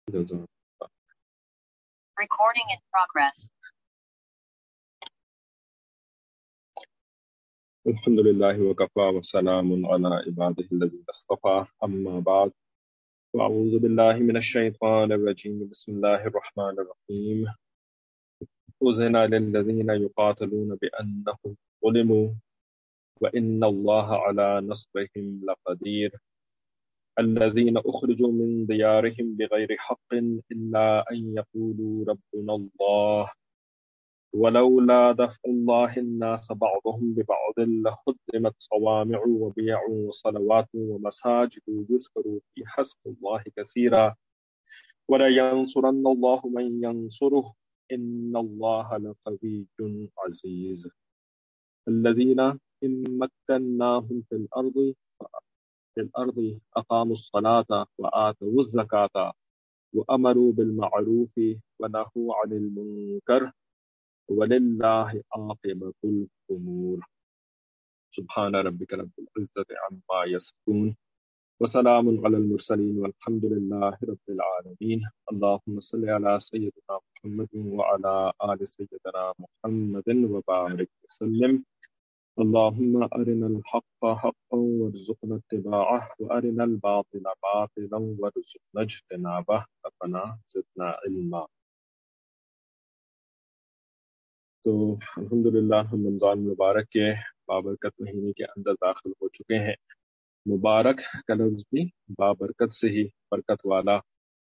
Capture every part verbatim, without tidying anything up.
Recording in progress. الحمد لله وكفى وسلام على عباده الذين اصطفى أما بعد وأعوذ بالله من الشيطان الرجيم بسم الله الرحمن الرحيم أذن للذين يقاتلون بأنهم ظلموا وإن الله على نصرهم لقدير الذين أخرجوا من ديارهم بغير حق إلا أن يقولوا ربنا الله ولولا دفع الله الناس بعضهم ببعض لهدمت صوامع وبيع وصلوات ومساجد يذكر في حسب الله كثيرا ولينصرن الله من ينصره إن الله لقوي عزيز الذين إن مكناهم في الأرض في الأرض أقاموا الصلاة وآتوا الزكاة وأمروا بالمعروف ونهوا عن المنكر وَلِلَّهِ عَاقِبَةُ الْأُمُورِ سبحان ربك رب العزة عما يصفون وسلام على المرسلين والحمد لله رب العالمين اللهم صل على سيدنا محمد وعلى آل سيدنا محمد وبارك وسلم اللهم أرنا الحق حقا وارزقنا اتباعه وأرنا الباطل باطلا وارزقنا اجتنابه ربنا زدنا علما. تو الحمدللہ ہم رمضان مبارک کے بابرکت مہینے کے اندر داخل ہو چکے ہیں۔ مبارک کا لفظ بھی بابرکت سے ہی برکت والا،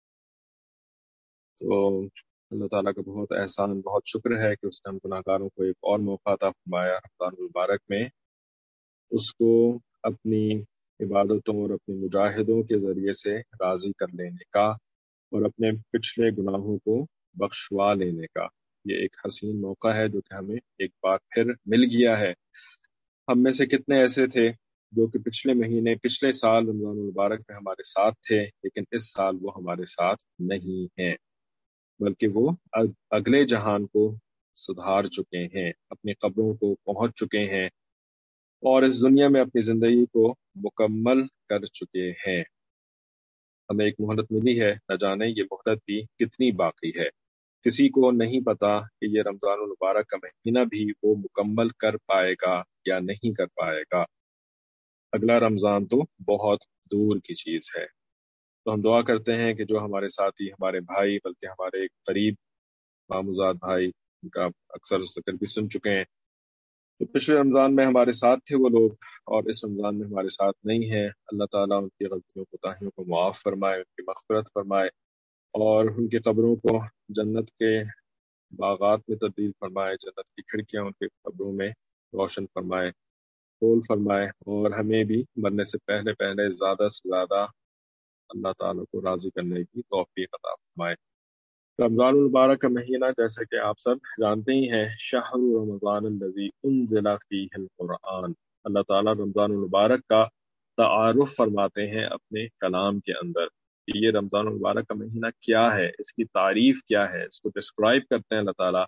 تو اللہ تعالیٰ کا بہت احسان، بہت شکر ہے کہ اس نے ہم گناہ گاروں کو ایک اور موقع عطا فرمایا رمضان مبارک میں اس کو اپنی عبادتوں اور اپنی مجاہدوں کے ذریعے سے راضی کر لینے کا اور اپنے پچھلے گناہوں کو بخشوا لینے کا۔ یہ ایک حسین موقع ہے جو کہ ہمیں ایک بار پھر مل گیا ہے۔ ہم میں سے کتنے ایسے تھے جو کہ پچھلے مہینے پچھلے سال رمضان المبارک میں ہمارے ساتھ تھے، لیکن اس سال وہ ہمارے ساتھ نہیں ہیں، بلکہ وہ اگلے جہان کو سدھار چکے ہیں، اپنی قبروں کو پہنچ چکے ہیں اور اس دنیا میں اپنی زندگی کو مکمل کر چکے ہیں۔ ہمیں ایک مہلت ملی ہے، نہ جانے یہ مہلت بھی کتنی باقی ہے۔ کسی کو نہیں پتا کہ یہ رمضان المبارک کا مہینہ بھی وہ مکمل کر پائے گا یا نہیں کر پائے گا۔ اگلا رمضان تو بہت دور کی چیز ہے۔ تو ہم دعا کرتے ہیں کہ جو ہمارے ساتھی، ہمارے بھائی، بلکہ ہمارے ایک قریب ماموزاد بھائی، ان کا اکثر ذکر بھی سن چکے ہیں، تو پچھلے رمضان میں ہمارے ساتھ تھے وہ لوگ اور اس رمضان میں ہمارے ساتھ نہیں ہیں۔ اللہ تعالیٰ ان کی غلطیوں کوتاہیوں کو معاف فرمائے، ان کی مغفرت فرمائے اور ان کی قبروں کو جنت کے باغات میں تبدیل فرمائے، جنت کی کھڑکیاں ان کے قبروں میں روشن فرمائے، کھول فرمائے، اور ہمیں بھی مرنے سے پہلے پہلے زیادہ سے زیادہ اللہ تعالیٰ کو راضی کرنے کی توفیق عطا فرمائے۔ رمضان المبارک کا مہینہ جیسے کہ آپ سب جانتے ہی ہیں، شہر رمضان الذی انزل فیہ القرآن، اللہ تعالیٰ رمضان المبارک کا تعارف فرماتے ہیں اپنے کلام کے اندر کہ یہ رمضان المبارک کا مہینہ کیا ہے، اس کی تعریف کیا ہے، اس کو ڈسکرائب کرتے ہیں اللہ تعالیٰ۔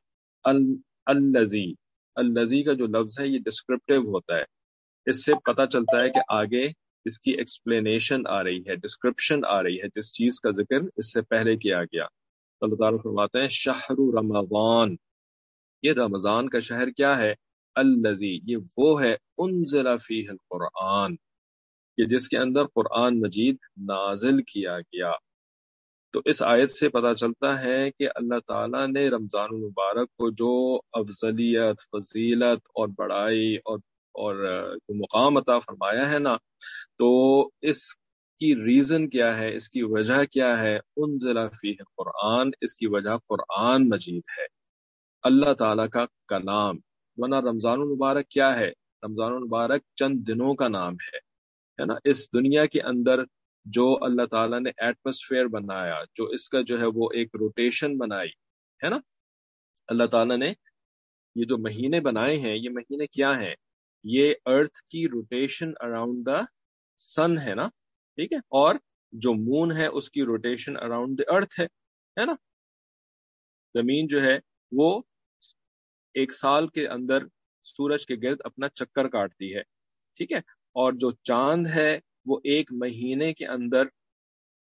الذی الذی کا جو لفظ ہے یہ ڈسکرپٹیو ہوتا ہے، اس سے پتہ چلتا ہے کہ آگے اس کی ایکسپلینیشن آ رہی ہے، ڈسکرپشن آ رہی ہے، جس چیز کا ذکر اس سے پہلے کیا گیا۔ اللہ تعالیٰ فرماتے ہیں شہر رمضان، یہ رمضان کا شہر کیا ہے؟ الذی، یہ وہ ہے انزل فیہ القرآن، کہ جس کے اندر قرآن مجید نازل کیا گیا۔ تو اس آیت سے پتہ چلتا ہے کہ اللہ تعالیٰ نے رمضان المبارک کو جو افضلیت، فضیلت اور بڑائی اور اور جو مقام عطا فرمایا ہے نا، تو اس کی ریزن کیا ہے، اس کی وجہ کیا ہے؟ انزل فیہ قرآن، اس کی وجہ قرآن مجید ہے، اللہ تعالیٰ کا کلام۔ ورنہ رمضان المبارک کیا ہے؟ رمضان المبارک چند دنوں کا نام ہے ہے نا۔ اس دنیا کے اندر جو اللہ تعالیٰ نے ایٹماسفیئر بنایا، جو اس کا جو ہے وہ ایک روٹیشن بنائی ہے نا، اللہ تعالیٰ نے یہ جو مہینے بنائے ہیں، یہ مہینے کیا ہیں؟ یہ ارتھ کی روٹیشن اراؤنڈ دا سن ہے نا، ٹھیک ہے، اور جو مون ہے اس کی روٹیشن اراؤنڈ دا ارتھ ہے ہے نا۔ زمین جو ہے وہ ایک سال کے اندر سورج کے گرد اپنا چکر کاٹتی ہے، ٹھیک ہے، اور جو چاند ہے وہ ایک مہینے کے اندر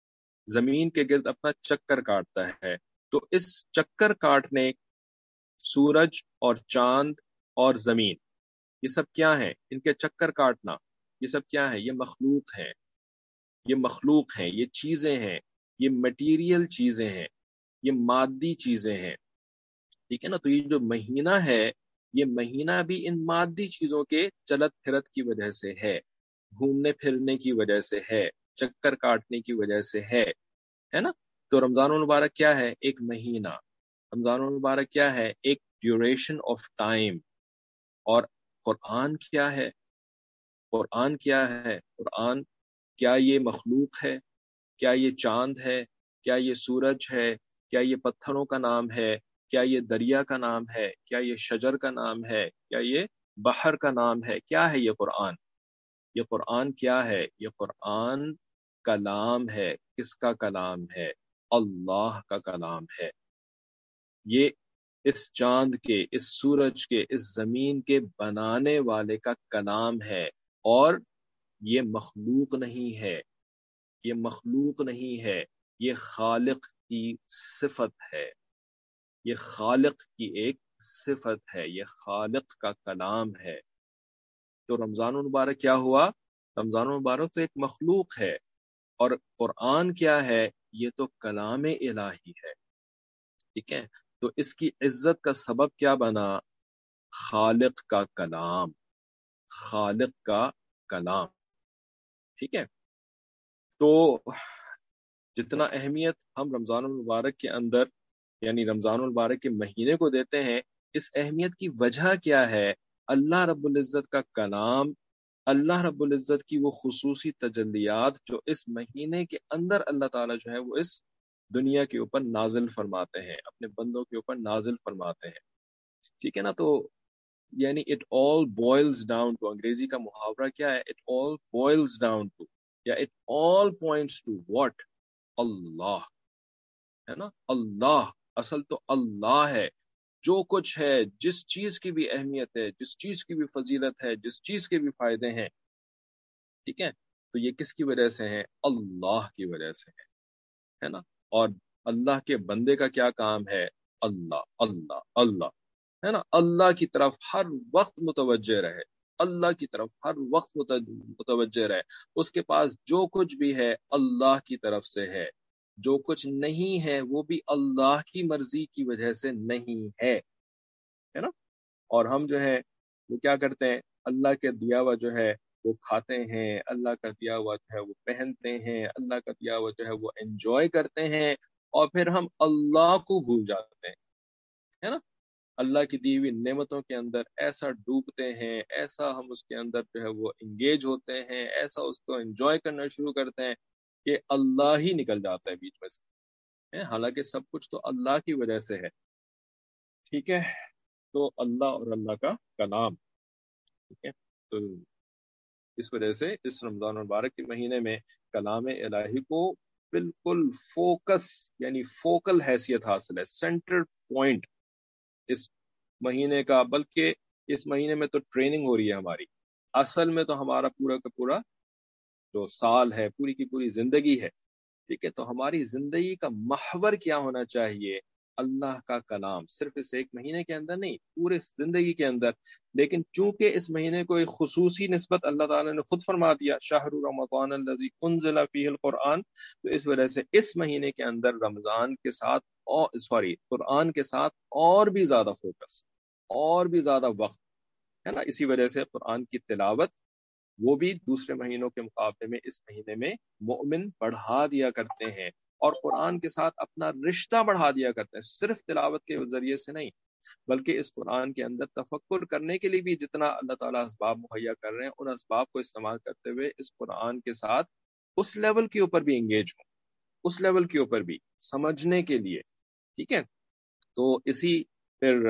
زمین کے گرد اپنا چکر کاٹتا ہے. تو اس چکر کاٹنے سورج اور چاند اور زمین، یہ سب کیا ہیں؟ ان کے چکر کاٹنا یہ سب کیا ہے؟ یہ مخلوق ہیں، یہ مخلوق ہیں، یہ چیزیں ہیں، یہ مٹیریل چیزیں ہیں، یہ مادی چیزیں ہیں. ٹھیک ہے نا؟ تو یہ جو مہینہ ہے، یہ مہینہ بھی ان مادی چیزوں کے چلت پھرت کی وجہ سے ہے، گھومنے پھرنے کی وجہ سے ہے، چکر کاٹنے کی وجہ سے ہے ہے نا؟ تو رمضان المبارک کیا ہے؟ ایک مہینہ. رمضان المبارک کیا ہے؟ ایک ڈیوریشن آف ٹائم. اور قرآن کیا ہے؟ قرآن کیا ہے؟ قرآن کیا یہ مخلوق ہے؟ کیا یہ چاند ہے؟ کیا یہ سورج ہے؟ کیا یہ پتھروں کا نام ہے؟ کیا یہ دریا کا نام ہے؟ کیا یہ شجر کا نام ہے؟ کیا یہ بحر کا نام ہے؟ کیا ہے یہ قرآن؟ یہ قرآن کیا ہے؟ یہ قرآن کلام ہے. کس کا کلام ہے؟ اللہ کا کلام ہے. یہ اس چاند کے، اس سورج کے، اس زمین کے بنانے والے کا کلام ہے. اور یہ مخلوق نہیں ہے، یہ مخلوق نہیں ہے، یہ خالق کی صفت ہے. یہ خالق کی ایک صفت ہے، یہ خالق کا کلام ہے. تو رمضان المبارک کیا ہوا؟ رمضان المبارک تو ایک مخلوق ہے، اور قرآن کیا ہے؟ یہ تو کلام الہی ہے. ٹھیک ہے؟ تو اس کی عزت کا سبب کیا بنا؟ خالق کا کلام، خالق کا کلام. ٹھیک ہے؟ تو جتنا اہمیت ہم رمضان المبارک کے اندر، یعنی رمضان المبارک کے مہینے کو دیتے ہیں، اس اہمیت کی وجہ کیا ہے؟ اللہ رب العزت کا کلام، اللہ رب العزت کی وہ خصوصی تجلیات جو اس مہینے کے اندر اللہ تعالیٰ جو ہے وہ اس دنیا کے اوپر نازل فرماتے ہیں، اپنے بندوں کے اوپر نازل فرماتے ہیں. ٹھیک ہے نا؟ تو یعنی it all boils down to, انگریزی کا محاورہ کیا ہے؟ It all boils down to, یا it all points to what? اللہ. ہے نا؟ اللہ، اصل تو اللہ ہے. جو کچھ ہے، جس چیز کی بھی اہمیت ہے، جس چیز کی بھی فضیلت ہے، جس چیز کے بھی فائدے ہیں، ٹھیک ہے، تو یہ کس کی وجہ سے ہیں؟ اللہ کی وجہ سے ہے. ہے نا؟ اور اللہ کے بندے کا کیا کام ہے؟ اللہ اللہ اللہ. ہے نا؟ اللہ کی طرف ہر وقت متوجہ رہے، اللہ کی طرف ہر وقت متوجہ رہے. اس کے پاس جو کچھ بھی ہے اللہ کی طرف سے ہے، جو کچھ نہیں ہے وہ بھی اللہ کی مرضی کی وجہ سے نہیں ہے. ہے نا؟ اور ہم جو ہے وہ کیا کرتے ہیں؟ اللہ کے دیا ہوا جو ہے وہ کھاتے ہیں، اللہ کا دیا ہوا جو ہے وہ پہنتے ہیں، اللہ کا دیا ہوا جو ہے وہ انجوائے کرتے ہیں، اور پھر ہم اللہ کو بھول جاتے ہیں. ہے نا؟ اللہ کی دی ہوئی نعمتوں کے اندر ایسا ڈوبتے ہیں، ایسا ہم اس کے اندر جو ہے وہ انگیج ہوتے ہیں، ایسا اس کو انجوائے کرنا شروع کرتے ہیں کہ اللہ ہی نکل جاتا ہے بیچ میں سے. حالانکہ سب کچھ تو اللہ کی وجہ سے ہے. ٹھیک ہے؟ تو اللہ اور اللہ کا کلام. ٹھیک ہے؟ تو اس وجہ سے اس رمضان المبارک کے مہینے میں کلام الہی کو بالکل فوکس، یعنی فوکل حیثیت حاصل ہے، سینٹر پوائنٹ اس مہینے کا. بلکہ اس مہینے میں تو ٹریننگ ہو رہی ہے ہماری. اصل میں تو ہمارا پورا کا پورا جو سال ہے، پوری کی پوری زندگی ہے. ٹھیک ہے؟ تو ہماری زندگی کا محور کیا ہونا چاہیے؟ اللہ کا کلام. صرف اس ایک مہینے کے اندر نہیں، پورے زندگی کے اندر. لیکن چونکہ اس مہینے کو ایک خصوصی نسبت اللہ تعالیٰ نے خود فرما دیا، شہر رمضان الذی انزل فیہ القرآن، تو اس وجہ سے اس مہینے کے اندر رمضان کے ساتھ اور سوری قرآن کے ساتھ اور بھی زیادہ فوکس، اور بھی زیادہ وقت. ہے نا؟ اسی وجہ سے قرآن کی تلاوت وہ بھی دوسرے مہینوں کے مقابلے میں اس مہینے میں مومن بڑھا دیا کرتے ہیں، اور قرآن کے ساتھ اپنا رشتہ بڑھا دیا کرتے ہیں. صرف تلاوت کے ذریعے سے نہیں، بلکہ اس قرآن کے اندر تفکر کرنے کے لیے بھی جتنا اللہ تعالیٰ اسباب مہیا کر رہے ہیں، ان اسباب کو استعمال کرتے ہوئے اس قرآن کے ساتھ اس لیول کے اوپر بھی انگیج ہوں، اس لیول کے اوپر بھی سمجھنے کے لیے. ٹھیک ہے؟ تو اسی پھر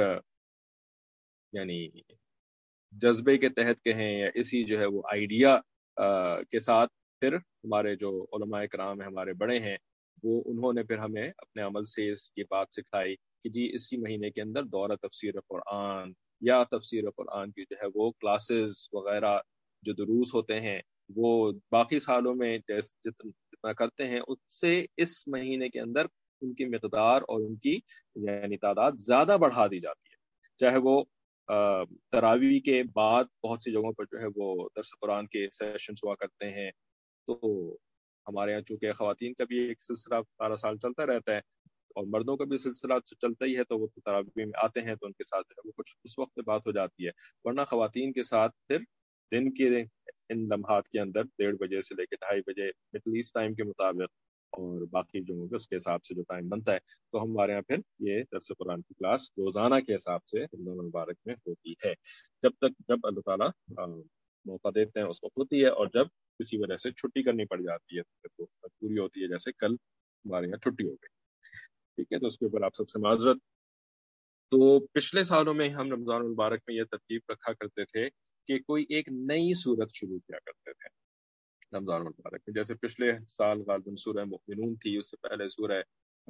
یعنی جذبے کے تحت کہیں، یا اسی جو ہے وہ آئیڈیا کے ساتھ پھر ہمارے جو علماء کرام ہیں، ہمارے بڑے ہیں، وہ انہوں نے پھر ہمیں اپنے عمل سے اس یہ بات سکھائی کہ جی اسی مہینے کے اندر دورہ تفسیر قرآن یا تفسیر قرآن کی جو ہے وہ کلاسز وغیرہ جو دروس ہوتے ہیں، وہ باقی سالوں میں جتنا جتنا کرتے ہیں اس سے اس مہینے کے اندر ان کی مقدار اور ان کی یعنی تعداد زیادہ بڑھا دی جاتی ہے. چاہے وہ تراویح کے بعد بہت سی جگہوں پر جو ہے وہ درس قرآن کے سیشنز ہوا کرتے ہیں، تو ہمارے یہاں چونکہ خواتین کا بھی ایک سلسلہ سارا سال چلتا رہتا ہے اور مردوں کا بھی سلسلہ چلتا ہی ہے، تو وہ تراویح میں آتے ہیں تو ان کے ساتھ جو ہے وہ کچھ اس وقت بات ہو جاتی ہے، ورنہ خواتین کے ساتھ پھر دن کے ان لمحات کے اندر ڈیڑھ بجے سے لے کے ڈھائی بجے مڈل ایسٹ ٹائم کے مطابق اور باقی جو اس کے حساب سے جو ٹائم بنتا ہے، تو ہمارے یہاں پھر یہ درس قرآن کی کلاس روزانہ کے حساب سے رمضان المبارک میں ہوتی ہے، جب تک جب اللہ تعالیٰ موقع دیتے ہیں اس وقت ہوتی ہے، اور جب کسی وجہ سے چھٹی کرنی پڑ جاتی ہے تو پوری ہوتی ہے، جیسے کل ہمارے یہاں چھٹی ہو گئی. ٹھیک ہے، تو اس کے اوپر آپ سب سے معذرت. تو پچھلے سالوں میں ہم رمضان المبارک میں یہ ترتیب رکھا کرتے تھے کہ کوئی ایک نئی صورت شروع کیا کرتے تھے رمضان المبارک میں. جیسے پچھلے سال غالباً سورہ مؤمنون تھی، اس سے پہلے سورہ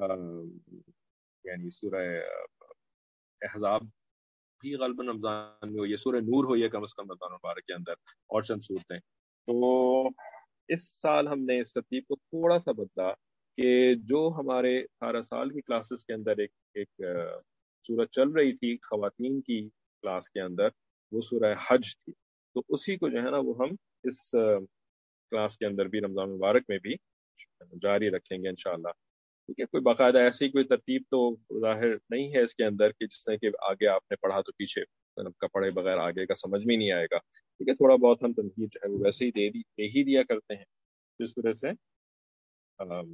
یعنی سورہ احزاب بھی غالباً رمضان میں ہوئی ہے، سورہ نور ہوئی ہے کم از کم رمضان المبارک کے اندر، اور چند صورتیں. تو اس سال ہم نے اس ترتیب کو تھوڑا سا بدلا کہ جو ہمارے سارا سال کی کلاسز کے اندر ایک ایک سورت چل رہی تھی خواتین کی کلاس کے اندر، وہ سورہ حج تھی، تو اسی کو جو ہے نا وہ ہم اس کلاس کے اندر بھی رمضان مبارک میں بھی جاری رکھیں گے انشاءاللہ. ٹھیک ہے، کوئی باقاعدہ ایسی کوئی ترتیب تو ظاہر نہیں ہے اس کے اندر کہ جس سے کہ آگے آپ نے پڑھا تو پیچھے کا پڑھے بغیر آگے کا سمجھ میں نہیں آئے گا. ٹھیک ہے، تھوڑا بہت ہم تنقید جو ہے وہ ویسے ہی دے دی دے ہی دیا کرتے ہیں، جس وجہ سے آم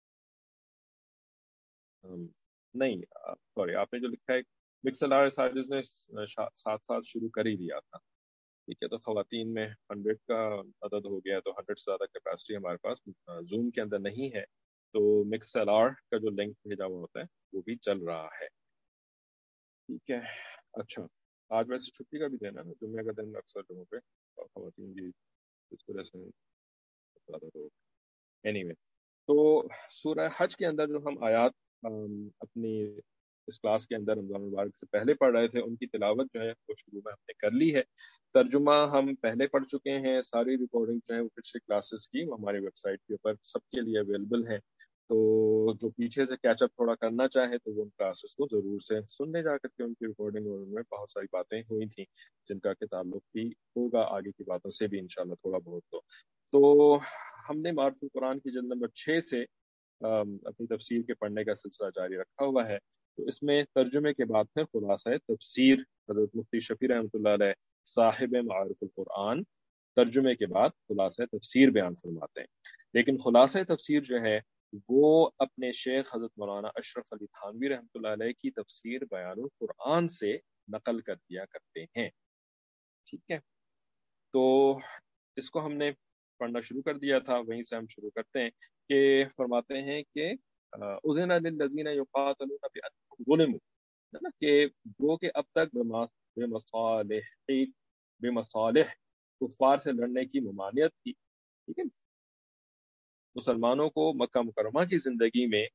آم نہیں سوری آپ نے جو لکھا ہے مکسل آر سارجز نے ساتھ ساتھ شروع کر ہی دیا تھا. ٹھیک ہے، تو خواتین میں ہنڈریڈ کا عدد ہو گیا، تو ہنڈریڈ سے زیادہ کیپیسٹی ہمارے پاس زوم کے اندر نہیں ہے، تو مکس ایل آر کا جو لنک بھیجا ہوا ہوتا ہے وہ بھی چل رہا ہے. ٹھیک ہے، اچھا آج ویسے چھٹی کا بھی دینا نا، جمعہ کا دن اکثر جگہوں پہ خواتین بھی اس وجہ سے زیادہ تو اینی وے. تو سورہ حج کے اندر جو ہم آیات اپنی اس کلاس کے اندر رمضان مبارک سے پہلے پڑھ رہے تھے، ان کی تلاوت جو ہے وہ شروع میں ہم نے کر لی ہے. ترجمہ ہم پہلے پڑھ چکے ہیں، ساری ریکارڈنگ جو ہے وہ پچھلے کلاسز کی وہ ہماری ویب سائٹ کے اوپر سب کے لیے اویلیبل ہیں. تو جو پیچھے سے کیچ اپ تھوڑا کرنا چاہے تو وہ ان کلاسز کو ضرور سے سننے جا کر کے ان کی ریکارڈنگ اور ان میں بہت ساری باتیں ہوئی تھیں جن کا کہ تعلق بھی ہوگا آگے کی باتوں سے بھی انشاءاللہ تھوڑا بہت. تو تو ہم نے معرف القرآن کی جلد نمبر چھ سے اپنی تفسیر کے پڑھنے کا سلسلہ جاری رکھا ہوا ہے. تو اس میں ترجمے کے بعد پھر خلاصہ تفسیر حضرت مفتی شفیع رحمۃ اللہ علیہ صاحب معارف القرآن ترجمے کے بعد خلاصہ تفسیر بیان فرماتے ہیں. لیکن خلاصہ تفسیر جو ہے وہ اپنے شیخ حضرت مولانا اشرف علی تھانوی رحمۃ اللہ علیہ کی تفسیر بیان القرآن سے نقل کر دیا کرتے ہیں. ٹھیک ہے، تو اس کو ہم نے پڑھنا شروع کر دیا تھا، وہیں سے ہم شروع کرتے ہیں کہ فرماتے ہیں کہ اذن للذین یقاتلون بانہم ظلموا، ہے نا، کہ وہ کہ اب تک بے مصالح بے مصالح کفار سے لڑنے کی ممانعت تھی. ٹھیک ہے، مسلمانوں کو مکہ مکرمہ کی زندگی میں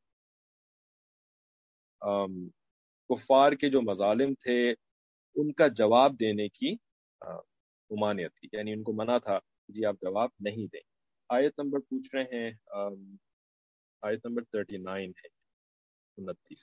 کفار کے جو مظالم تھے ان کا جواب دینے کی ممانعت تھی، یعنی ان کو منع تھا جی آپ جواب نہیں دیں. آیت نمبر پوچھ رہے ہیں، آیت نمبر تھرٹی نائن ہے، انتیس،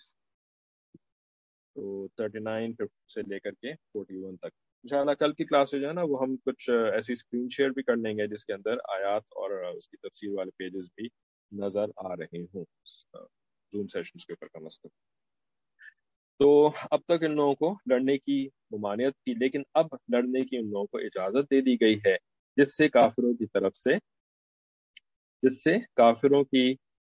تو تھرٹی نائن سے لے کر کے فورٹی ون تک انشاءاللہ کل کی کلاس جو ہے نا وہ ہم کچھ ایسی اسکرین شیئر بھی کر لیں گے جس کے اندر آیات اور اس کی تفسیر والے پیجز بھی نظر آ رہے ہوں زوم سیشنز کے اوپر کم از کم. تو اب تک ان لوگوں کو لڑنے کی ممانعت تھی، لیکن اب لڑنے کی ان لوگوں کو اجازت دے دی گئی ہے جس سے کافروں کی طرف سے جس سے کافروں کی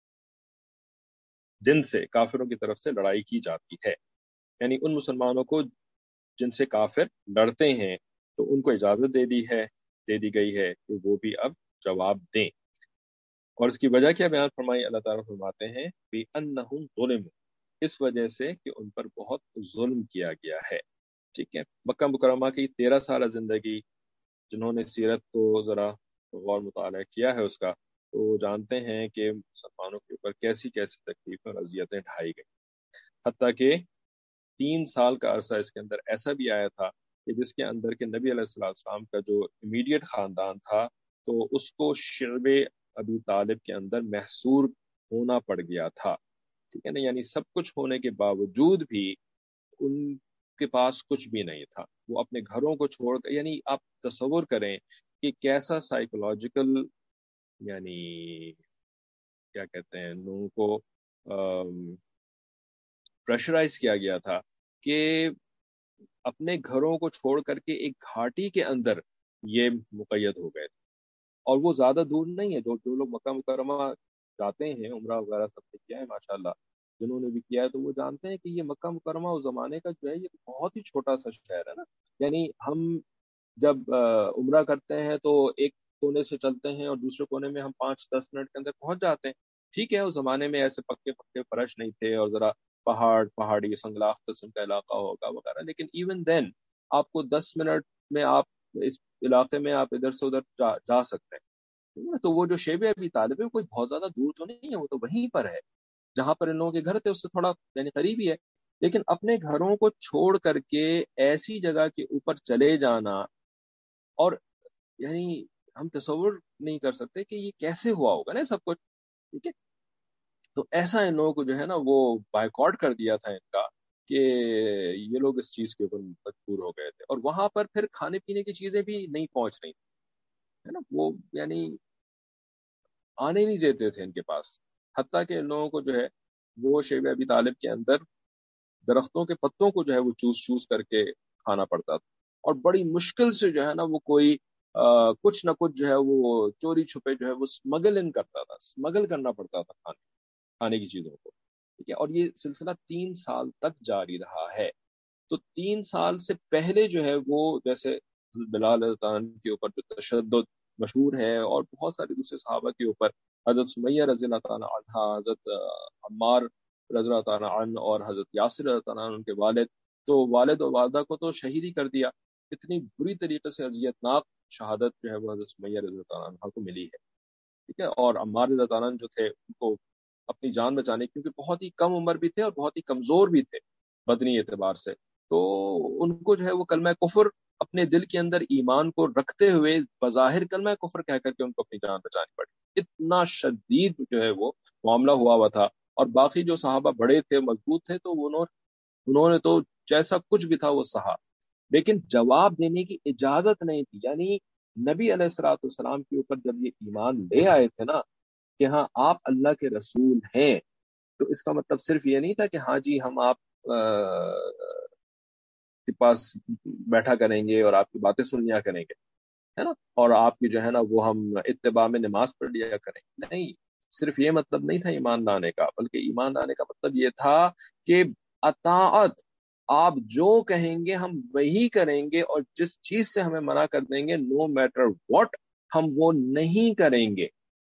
جن سے کافروں کی طرف سے لڑائی کی جاتی ہے، یعنی ان مسلمانوں کو جن سے کافر لڑتے ہیں تو ان کو اجازت دے دی ہے دے دی گئی ہے کہ وہ بھی اب جواب دیں. اور اس کی وجہ کیا بیان فرمائی، اللہ تعالیٰ فرماتے ہیں بِأَنَّهُمْ ظُلِمُوا، اس وجہ سے کہ ان پر بہت ظلم کیا گیا ہے. ٹھیک ہے، مکہ مکرمہ کی تیرہ سالہ زندگی جنہوں نے سیرت کو ذرا غور مطالعہ کیا ہے اس کا، تو وہ جانتے ہیں کہ مسلمانوں کے اوپر کیسی کیسی تکلیفیں اور اذیتیں ڈھائی گئیں. حتیٰ کہ تین سال کا عرصہ اس کے اندر ایسا بھی آیا تھا کہ جس کے اندر کہ نبی علیہ السلام کا جو امیڈیٹ خاندان تھا تو اس کو شعب ابی طالب کے اندر محصور ہونا پڑ گیا تھا، ٹھیک ہے نا، یعنی سب کچھ ہونے کے باوجود بھی ان کے پاس کچھ بھی نہیں تھا، وہ اپنے گھروں کو چھوڑ کر، یعنی آپ تصور کریں کہ کیسا سائیکولوجیکل، یعنی کیا کہتے ہیں لوگوں کو پریشرائز کیا گیا تھا کہ اپنے گھروں کو چھوڑ کر کے ایک گھاٹی کے اندر یہ مقید ہو گئے تھے، اور وہ زیادہ دور نہیں ہے، جو جو لوگ مکہ مکرمہ جاتے ہیں، عمرہ وغیرہ سب نے کیا ہے ماشاءاللہ، جنہوں نے بھی کیا ہے تو وہ جانتے ہیں کہ یہ مکہ مکرمہ اس زمانے کا جو ہے یہ بہت ہی چھوٹا سا شہر ہے نا، یعنی ہم جب عمرہ کرتے ہیں تو ایک کونے سے چلتے ہیں اور دوسرے کونے میں ہم پانچ دس منٹ کے اندر پہنچ جاتے ہیں، ٹھیک ہے، اس زمانے میں ایسے پکے پکے فرش نہیں تھے اور ذرا پہاڑ پہاڑی سنگلاخ قسم کا علاقہ ہوگا وغیرہ، لیکن ایون دین آپ کو دس منٹ میں آپ اس علاقے میں آپ ادھر سے ادھر جا, جا سکتے ہیں، تو وہ جو شیب ابی طالب ہے کوئی بہت زیادہ دور تو نہیں ہے، وہ تو وہیں پر ہے جہاں پر ان لوگوں کے گھر تھے، اس سے تھوڑا یعنی قریب ہی ہے، لیکن اپنے گھروں کو چھوڑ کر کے ایسی جگہ کے اوپر چلے جانا، اور یعنی ہم تصور نہیں کر سکتے کہ یہ کیسے ہوا ہوگا نا سب کچھ، ٹھیک ہے، تو ایسا ان لوگوں کو جو ہے نا وہ بائیکاٹ کر دیا تھا ان کا کہ یہ لوگ اس چیز کے اوپر مجبور ہو گئے تھے، اور وہاں پر پھر کھانے پینے کی چیزیں بھی نہیں پہنچ رہی تھی، ہے نا، وہ یعنی آنے نہیں دیتے تھے ان کے پاس، حتیٰ کہ ان لوگوں کو جو ہے وہ شیب ابی طالب کے اندر درختوں کے پتوں کو جو ہے وہ چوس چوس کر کے کھانا پڑتا تھا، اور بڑی مشکل سے جو ہے نا وہ کوئی آ, کچھ نہ کچھ جو ہے وہ چوری چھپے جو ہے وہ اسمگل ان کرتا تھا، اسمگل کرنا پڑتا تھا کھانے کھانے کی چیزوں کو، ٹھیک ہے، اور یہ سلسلہ تین سال تک جاری رہا ہے، تو تین سال سے پہلے جو ہے وہ جیسے بلال رضی اللہ عنہ کے اوپر جو تشدد مشہور ہے، اور بہت سارے دوسرے صحابہ کے اوپر، حضرت سمیہ رضی اللہ تعالیٰ عنہ، حضرت عمار رضی اللہ تعالیٰ عنہ اور حضرت یاسر رضی اللہ تعالیٰ عنہ ان کے والد، تو والد و والدہ کو تو شہید ہی کر دیا، اتنی بری طریقے سے اذیتناک شہادت جو ہے وہ حضرت سمیہ رضی اللہ تعالیٰ عنہ کو ملی ہے، ٹھیک ہے، اور عمار رضی اللہ تعالیٰ عنہ جو تھے ان کو اپنی جان بچانے، کیونکہ بہت ہی کم عمر بھی تھے اور بہت ہی کمزور بھی تھے بدنی اعتبار سے، تو ان کو جو ہے وہ کلمہ کفر اپنے دل کے اندر ایمان کو رکھتے ہوئے بظاہر کلمہ کفر کہہ کر کے ان کو اپنی جان بچانی پڑی، اتنا شدید جو ہے وہ معاملہ ہوا ہوا تھا، اور باقی جو صحابہ بڑے تھے مضبوط تھے تو انہوں انہوں نے تو جیسا کچھ بھی تھا وہ سہا، لیکن جواب دینے کی اجازت نہیں تھی، یعنی نبی علیہ الصلوۃ والسلام کے اوپر جب یہ ایمان لے آئے تھے نا کہ ہاں آپ اللہ کے رسول ہیں، تو اس کا مطلب صرف یہ نہیں تھا کہ ہاں جی ہم آپ کے پاس بیٹھا کریں گے اور آپ کی باتیں سن لیا کریں گے، ہے نا، اور آپ کی جو ہے نا وہ ہم اتباع میں نماز پڑھ لیا کریں گے، نہیں، صرف یہ مطلب نہیں تھا ایمان لانے کا، بلکہ ایمان لانے کا مطلب یہ تھا کہ اطاعت، آپ جو کہیں گے ہم وہی کریں گے، اور جس چیز سے ہمیں منع کر دیں گے نو میٹر واٹ ہم وہ نہیں کریں گے،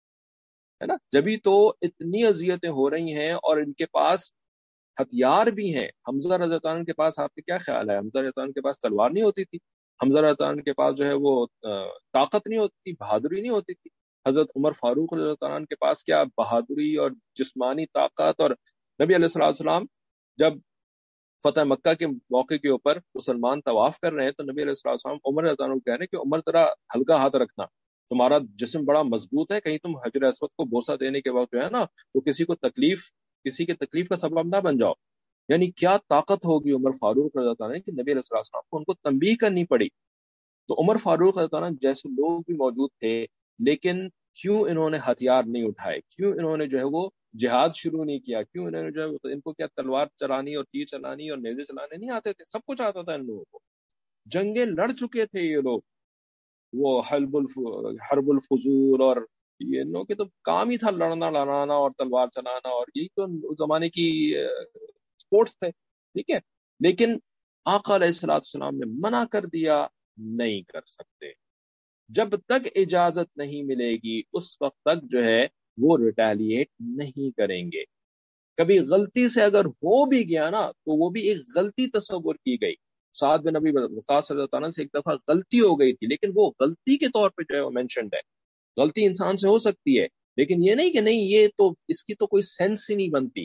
ہے نا، جبھی تو اتنی اذیتیں ہو رہی ہیں اور ان کے پاس ہتھیار بھی ہیں، حمزہ رضی اللہ عنہ کے پاس آپ کا کیا خیال ہے، حمزہ رضی اللہ عنہ کے پاس تلوار نہیں ہوتی تھی، حمزہ رضی اللہ عنہ کے پاس جو ہے وہ طاقت نہیں ہوتی تھی، بہادری نہیں ہوتی تھی، حضرت عمر فاروق رضی اللہ عنہ کے پاس کیا بہادری اور جسمانی طاقت، اور نبی علیہ الصلوۃ والسلام جب فتح مکہ کے موقع کے اوپر مسلمان طواف کر رہے ہیں تو نبی علیہ الصلوۃ والسلام عمر رضی اللہ عنہ کو کہہ رہے ہیں کہ عمر ذرا ہلکا ہاتھ رکھنا، تمہارا جسم بڑا مضبوط ہے، کہیں تم حجر اسود کو بوسہ دینے کے وقت جو ہے نا وہ کسی کو تکلیف کسی کے تکلیف کا سبب نہ بن جاؤ، یعنی کیا طاقت ہوگی عمر فاروق رضی اللہ عنہ کہ نبی علیہ الصلوۃ والسلام کو ان کو تنبیہ کرنی پڑی، تو عمر فاروق رضی اللہ عنہ جیسے لوگ بھی موجود تھے، لیکن کیوں انہوں نے ہتھیار نہیں اٹھائے، کیوں انہوں نے جو ہے وہ جہاد شروع نہیں کیا، کیوں انہوں نے جو ہے ان کو کیا تلوار چلانی اور تیر چلانی اور نیزے چلانے نہیں آتے تھے، سب کچھ آتا تھا ان لوگوں کو، جنگیں لڑ چکے تھے یہ لوگ، وہ حلب الف حرب الفضول، اور یہ ان لوگوں کے تو کام ہی تھا لڑنا لڑانا اور تلوار چلانا، اور یہی تو اس زمانے کی اسپورٹس تھے، ٹھیک ہے، لیکن آقا علیہ الصلوۃ والسلام نے منع کر دیا، نہیں کر سکتے، جب تک اجازت نہیں ملے گی اس وقت تک جو ہے وہ ریٹیلیٹ نہیں کریں گے، کبھی غلطی سے اگر ہو بھی گیا نا تو وہ بھی ایک غلطی تصور کی گئی، سعد بن نبی وقاص رضی اللہ عنہ سے ایک دفعہ غلطی ہو گئی تھی، لیکن وہ غلطی کے طور پہ جو ہے وہ مینشنڈ ہے، غلطی انسان سے ہو سکتی ہے، لیکن یہ نہیں کہ نہیں یہ تو اس کی تو کوئی سینس ہی نہیں بنتی،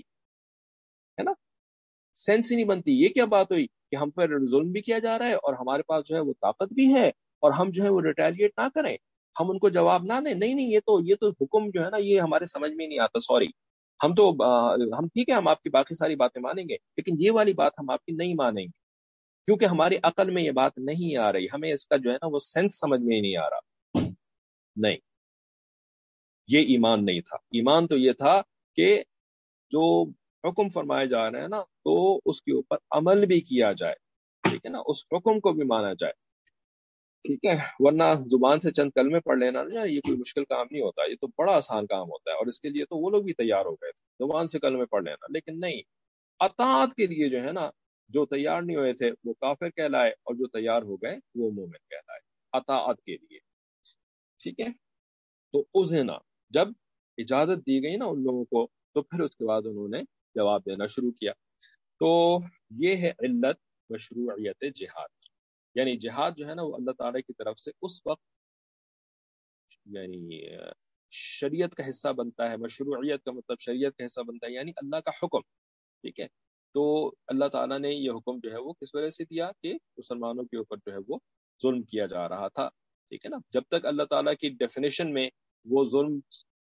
ہے نا، سینس ہی نہیں بنتی، یہ کیا بات ہوئی کہ ہم پر ظلم بھی کیا جا رہا ہے اور ہمارے پاس جو ہے وہ طاقت بھی ہے اور ہم جو ہے وہ ریٹیلیٹ نہ کریں، ہم ان کو جواب نہ دیں، نہیں نہیں یہ تو یہ تو حکم جو ہے نا یہ ہمارے سمجھ میں نہیں آتا، سوری، ہم تو ہم ٹھیک ہے ہم آپ کی باقی ساری باتیں مانیں گے لیکن یہ والی بات ہم آپ کی نہیں مانیں گے، کیونکہ ہماری عقل میں یہ بات نہیں آ رہی، ہمیں اس کا جو ہے نا وہ سینس سمجھ میں ہی نہیں آ رہا۔ نہیں، یہ ایمان نہیں تھا، ایمان تو یہ تھا کہ جو حکم فرمائے جا رہے ہیں نا تو اس کے اوپر عمل بھی کیا جائے، ٹھیک ہے نا، اس حکم کو بھی مانا جائے، ٹھیک ہے، ورنہ زبان سے چند کلمے پڑھ لینا نا یہ کوئی مشکل کام نہیں ہوتا، یہ تو بڑا آسان کام ہوتا ہے، اور اس کے لیے تو وہ لوگ بھی تیار ہو گئے تھے زبان سے کلمے پڑھ لینا، لیکن نہیں، اطاعت کے لیے جو ہے نا جو تیار نہیں ہوئے تھے وہ کافر کہلائے، اور جو تیار ہو گئے وہ مومن کہلائے اطاعت کے لیے، ٹھیک ہے۔ تو اذن، جب اجازت دی گئی نا ان لوگوں کو تو پھر اس کے بعد انہوں نے جواب دینا شروع کیا۔ تو یہ ہے علت مشروعیت جہاد کی، یعنی جہاد جو ہے نا وہ اللہ تعالیٰ کی طرف سے اس وقت یعنی شریعت کا حصہ بنتا ہے، مشروعیت کا مطلب شریعت کا حصہ بنتا ہے یعنی اللہ کا حکم، ٹھیک ہے۔ تو اللہ تعالیٰ نے یہ حکم جو ہے وہ کس وجہ سے دیا کہ مسلمانوں کے اوپر جو ہے وہ ظلم کیا جا رہا تھا، ٹھیک ہے نا، جب تک اللہ تعالیٰ کی ڈیفینیشن میں وہ ظلم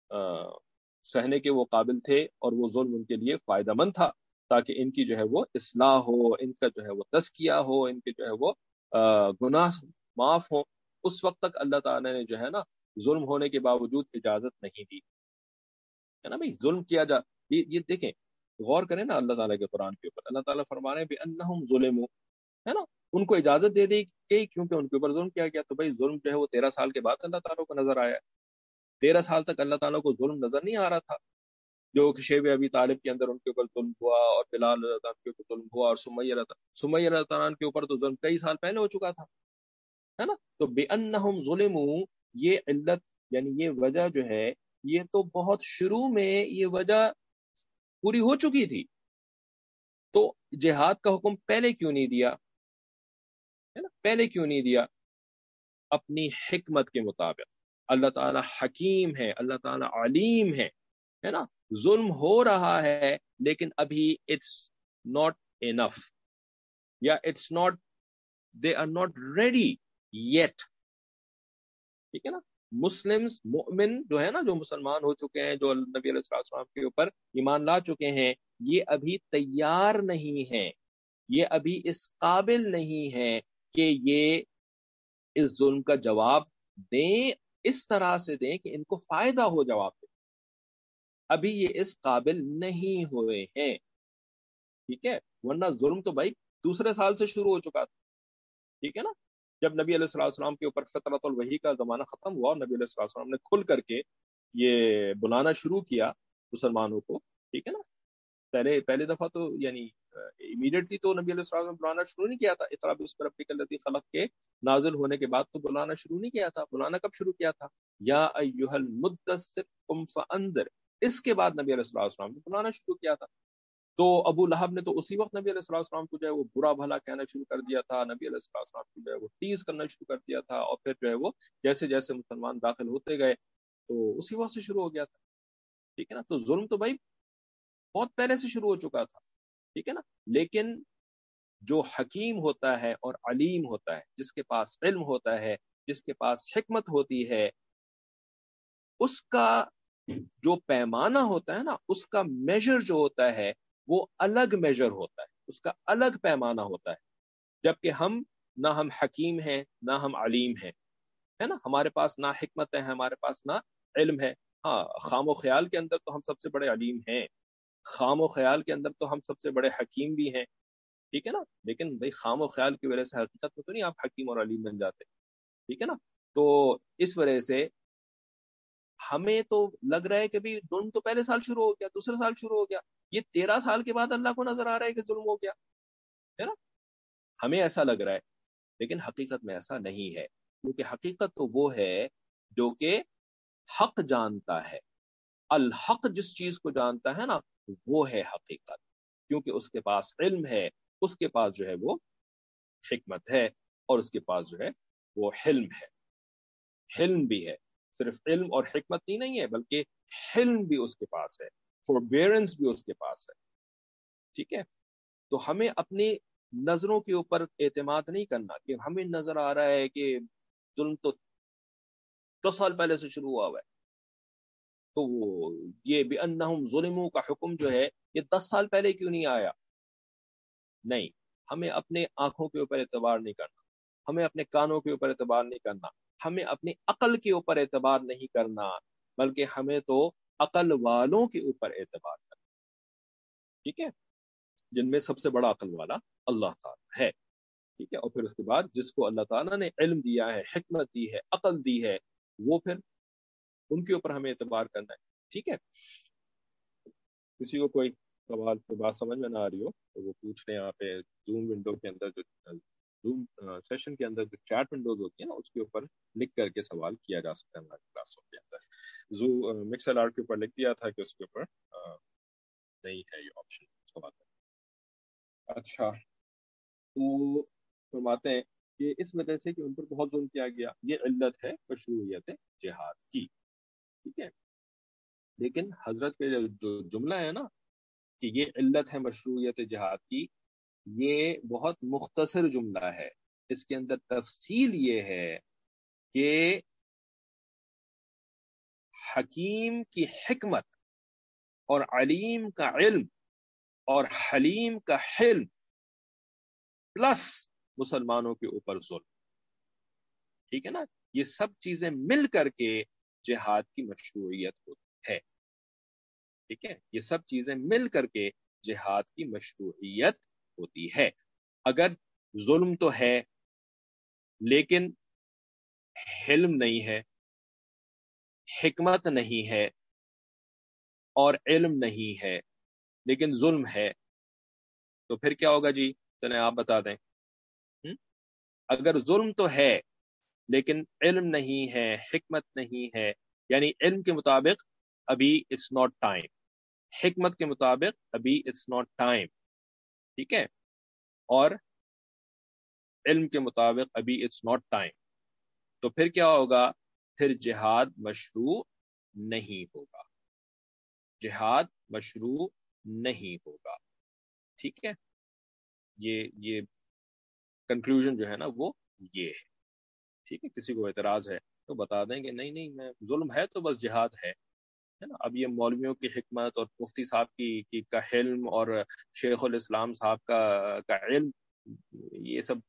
سہنے کے وہ قابل تھے اور وہ ظلم ان کے لیے فائدہ مند تھا تاکہ ان کی جو ہے وہ اصلاح ہو، ان کا جو ہے وہ تزکیہ ہو، ان کے جو ہے وہ گناہ معاف ہو، اس وقت تک اللہ تعالیٰ نے جو ہے نا ظلم ہونے کے باوجود اجازت نہیں دی، ہے نا بھائی، ظلم کیا جا یہ, یہ دیکھیں غور کریں نا اللہ تعالیٰ کے قرآن کے اوپر، اللہ تعالیٰ فرما رہے ہیں بِأَنَّهُمْ ظُلِمُوا، ہے نا، ان کو اجازت دے دی کہ کیونکہ ان کے اوپر ظلم کیا گیا، تو بھائی ظلم جو ہے وہ تیرہ سال کے بعد اللہ تعالیٰ کو نظر آیا، تیرہ سال تک اللہ تعالیٰ کو ظلم نظر نہیں آ رہا تھا، جو کہ شیب ابی طالب کے اندر ان کے اوپر ظلم ہوا اور بلال رضی اللہ عنہ کے اوپر ظلم ہوا اور سمیہ سمیہ رضی اللہ عنہ کے اوپر تو ظلم کئی سال پہلے ہو چکا تھا، ہے نا۔ تو بِأَنَّهُمْ ظُلِمُوا، یہ علت یعنی یہ وجہ جو ہے یہ تو بہت شروع میں یہ وجہ پوری ہو چکی تھی، تو جہاد کا حکم پہلے کیوں نہیں دیا، ہے نا، پہلے کیوں نہیں دیا؟ اپنی حکمت کے مطابق، اللہ تعالیٰ حکیم ہے، اللہ تعالیٰ علیم ہے، ہے نا، ظلم ہو رہا ہے لیکن ابھی اٹس ناٹ انف، یا it's not they are not ready yet, ٹھیک ہے نا، مسلمز مؤمن جو ہے نا، جو مسلمان ہو چکے ہیں، جو نبی علیہ السلام کے اوپر ایمان لا چکے ہیں، یہ ابھی تیار نہیں ہیں، یہ ابھی اس قابل نہیں ہے کہ یہ اس ظلم کا جواب دیں، اس طرح سے دیں کہ ان کو فائدہ ہو جواب دیں، ابھی یہ اس قابل نہیں ہوئے ہیں، ٹھیک ہے، ورنہ ظلم تو بھائی دوسرے سال سے شروع ہو چکا تھا، ٹھیک ہے نا، جب نبی علیہ الصلوۃ والسلام کے اوپر فطرت الوحی کا زمانہ ختم ہوا اور نبی علیہ الصلوۃ والسلام نے کھل کر کے یہ بلانا شروع کیا مسلمانوں کو، ٹھیک ہے نا، پہلے پہلے دفعہ تو یعنی امیڈیٹلی تو نبی علیہ السلام نے بلانا شروع نہیں کیا تھا، اقرا باسم ربک الذی خلق کے نازل ہونے کے بعد تو بلانا شروع نہیں کیا تھا، بلانا کب شروع کیا تھا؟ یا ایھا المدثر قم فانذر، اس کے بعد نبی علیہ السلام نے بلانا شروع کیا تھا۔ تو ابو لہب نے تو اسی وقت نبی علیہ السلام کو جو ہے وہ برا بھلا کہنا شروع کر دیا تھا، نبی علیہ السلام کو جو ہے وہ ٹیز کرنا شروع کر دیا تھا، اور پھر جو ہے وہ جیسے جیسے مسلمان داخل ہوتے گئے تو اسی وقت سے شروع ہو گیا تھا، ٹھیک ہے نا، تو ظلم تو بھائی بہت پہلے سے شروع ہو چکا تھا، ٹھیک ہے نا، لیکن جو حکیم ہوتا ہے اور علیم ہوتا ہے، جس کے پاس علم ہوتا ہے، جس کے پاس حکمت ہوتی ہے، اس کا جو پیمانہ ہوتا ہے نا، اس کا میجر جو ہوتا ہے وہ الگ میجر ہوتا ہے، اس کا الگ پیمانہ ہوتا ہے، جبکہ ہم نہ ہم حکیم ہیں نہ ہم علیم ہیں، ہے نا، ہمارے پاس نہ حکمت ہے، ہمارے پاس نہ علم ہے، ہاں خام و خیال کے اندر تو ہم سب سے بڑے علیم ہیں، خام و خیال کے اندر تو ہم سب سے بڑے حکیم بھی ہیں، ٹھیک ہے نا، لیکن بھائی خام و خیال کی وجہ سے حقیقت میں تو نہیں آپ حکیم اور علیم بن جاتے، ٹھیک ہے نا، تو اس وجہ سے ہمیں تو لگ رہا ہے کہ بھی ظلم تو پہلے سال شروع ہو گیا، دوسرے سال شروع ہو گیا، یہ تیرہ سال کے بعد اللہ کو نظر آ رہا ہے کہ ظلم ہو گیا، ہے نا، ہمیں ایسا لگ رہا ہے لیکن حقیقت میں ایسا نہیں ہے، کیونکہ حقیقت تو وہ ہے جو کہ حق جانتا ہے، الحق جس چیز کو جانتا ہے نا وہ ہے حقیقت، کیونکہ اس کے پاس علم ہے، اس کے پاس جو ہے وہ حکمت ہے، اور اس کے پاس جو ہے وہ حلم ہے، حلم بھی ہے، صرف علم اور حکمت ہی نہیں ہے بلکہ حلم بھی اس کے پاس ہے، فوربیئرنس بھی اس کے پاس ہے، ٹھیک ہے، تو ہمیں اپنی نظروں کے اوپر اعتماد نہیں کرنا کہ ہمیں نظر آ رہا ہے کہ ظلم تو دس سال پہلے سے شروع ہوا ہوا ہے. تو وہ یہ بِأَنَّهُمْ ظُلِمُوا کا حکم جو ہے یہ دس سال پہلے کیوں نہیں آیا؟ نہیں، ہمیں اپنے آنکھوں کے اوپر اعتبار نہیں کرنا، ہمیں اپنے کانوں کے اوپر اعتبار نہیں کرنا، ہمیں اپنی عقل کے اوپر اعتبار نہیں کرنا، بلکہ ہمیں تو عقل والوں کے اوپر اعتبار کرنا. ٹھیک ہے، جن میں سب سے بڑا عقل والا اللہ تعالیٰ ہے. ٹھیک ہے، اور پھر اس کے بعد جس کو اللہ تعالیٰ نے علم دیا ہے، حکمت دی ہے، عقل دی ہے، وہ پھر ان کے اوپر ہمیں اعتبار کرنا ہے. ٹھیک ہے، کسی کو کوئی سوال کی بات سمجھ میں نہ آ رہی ہو تو وہ پوچھ لیں. یہاں پہ زوم ونڈو کے اندر جو زوم سیشن کے اندر جو چیٹ ونڈوز ہوتی ہیں نا، اس کے اوپر لکھ کر کے سوال کیا جا سکتا ہے ہماری کلاسوں کے اندر. زو مکسل آرٹ کے اوپر لکھ دیا تھا کہ اس کے اوپر نہیں ہے یہ آپشن سوال. اچھا، تو فرماتے ہیں کہ اس وجہ سے کہ ان پر بہت ظلم کیا گیا، یہ علت ہے مشروعیت جہاد کی. ٹھیک ہے، لیکن حضرت کے جو جملہ ہے نا کہ یہ علت ہے مشروعیت جہاد کی، یہ بہت مختصر جملہ ہے. اس کے اندر تفصیل یہ ہے کہ حکیم کی حکمت اور علیم کا علم اور حلیم کا حلم پلس مسلمانوں کے اوپر ظلم. ٹھیک ہے نا، یہ سب چیزیں مل کر کے جہاد کی مشروعیت ہوتی ہے. ٹھیک ہے، یہ سب چیزیں مل کر کے جہاد کی مشروعیت ہوتی ہے. اگر ظلم تو ہے لیکن حلم نہیں ہے، حکمت نہیں ہے اور علم نہیں ہے، لیکن ظلم ہے، تو پھر کیا ہوگا جی؟ چلیں آپ بتا دیں. اگر ظلم تو ہے لیکن علم نہیں ہے، حکمت نہیں ہے، یعنی علم کے مطابق ابھی اٹس ناٹ ٹائم، حکمت کے مطابق ابھی اٹس ناٹ ٹائم. ٹھیک ہے، اور علم کے مطابق ابھی اٹس ناٹ ٹائم، تو پھر کیا ہوگا؟ پھر جہاد مشروع نہیں ہوگا، جہاد مشروع نہیں ہوگا. ٹھیک ہے، یہ یہ کنکلوژن جو ہے نا وہ یہ ہے. ٹھیک ہے، کسی کو اعتراض ہے تو بتا دیں کہ نہیں نہیں میں ظلم ہے تو بس جہاد ہے نا. اب یہ مولویوں کی حکمت اور مفتی صاحب کی, کی کا علم اور شیخ الاسلام صاحب کا کا علم، یہ سب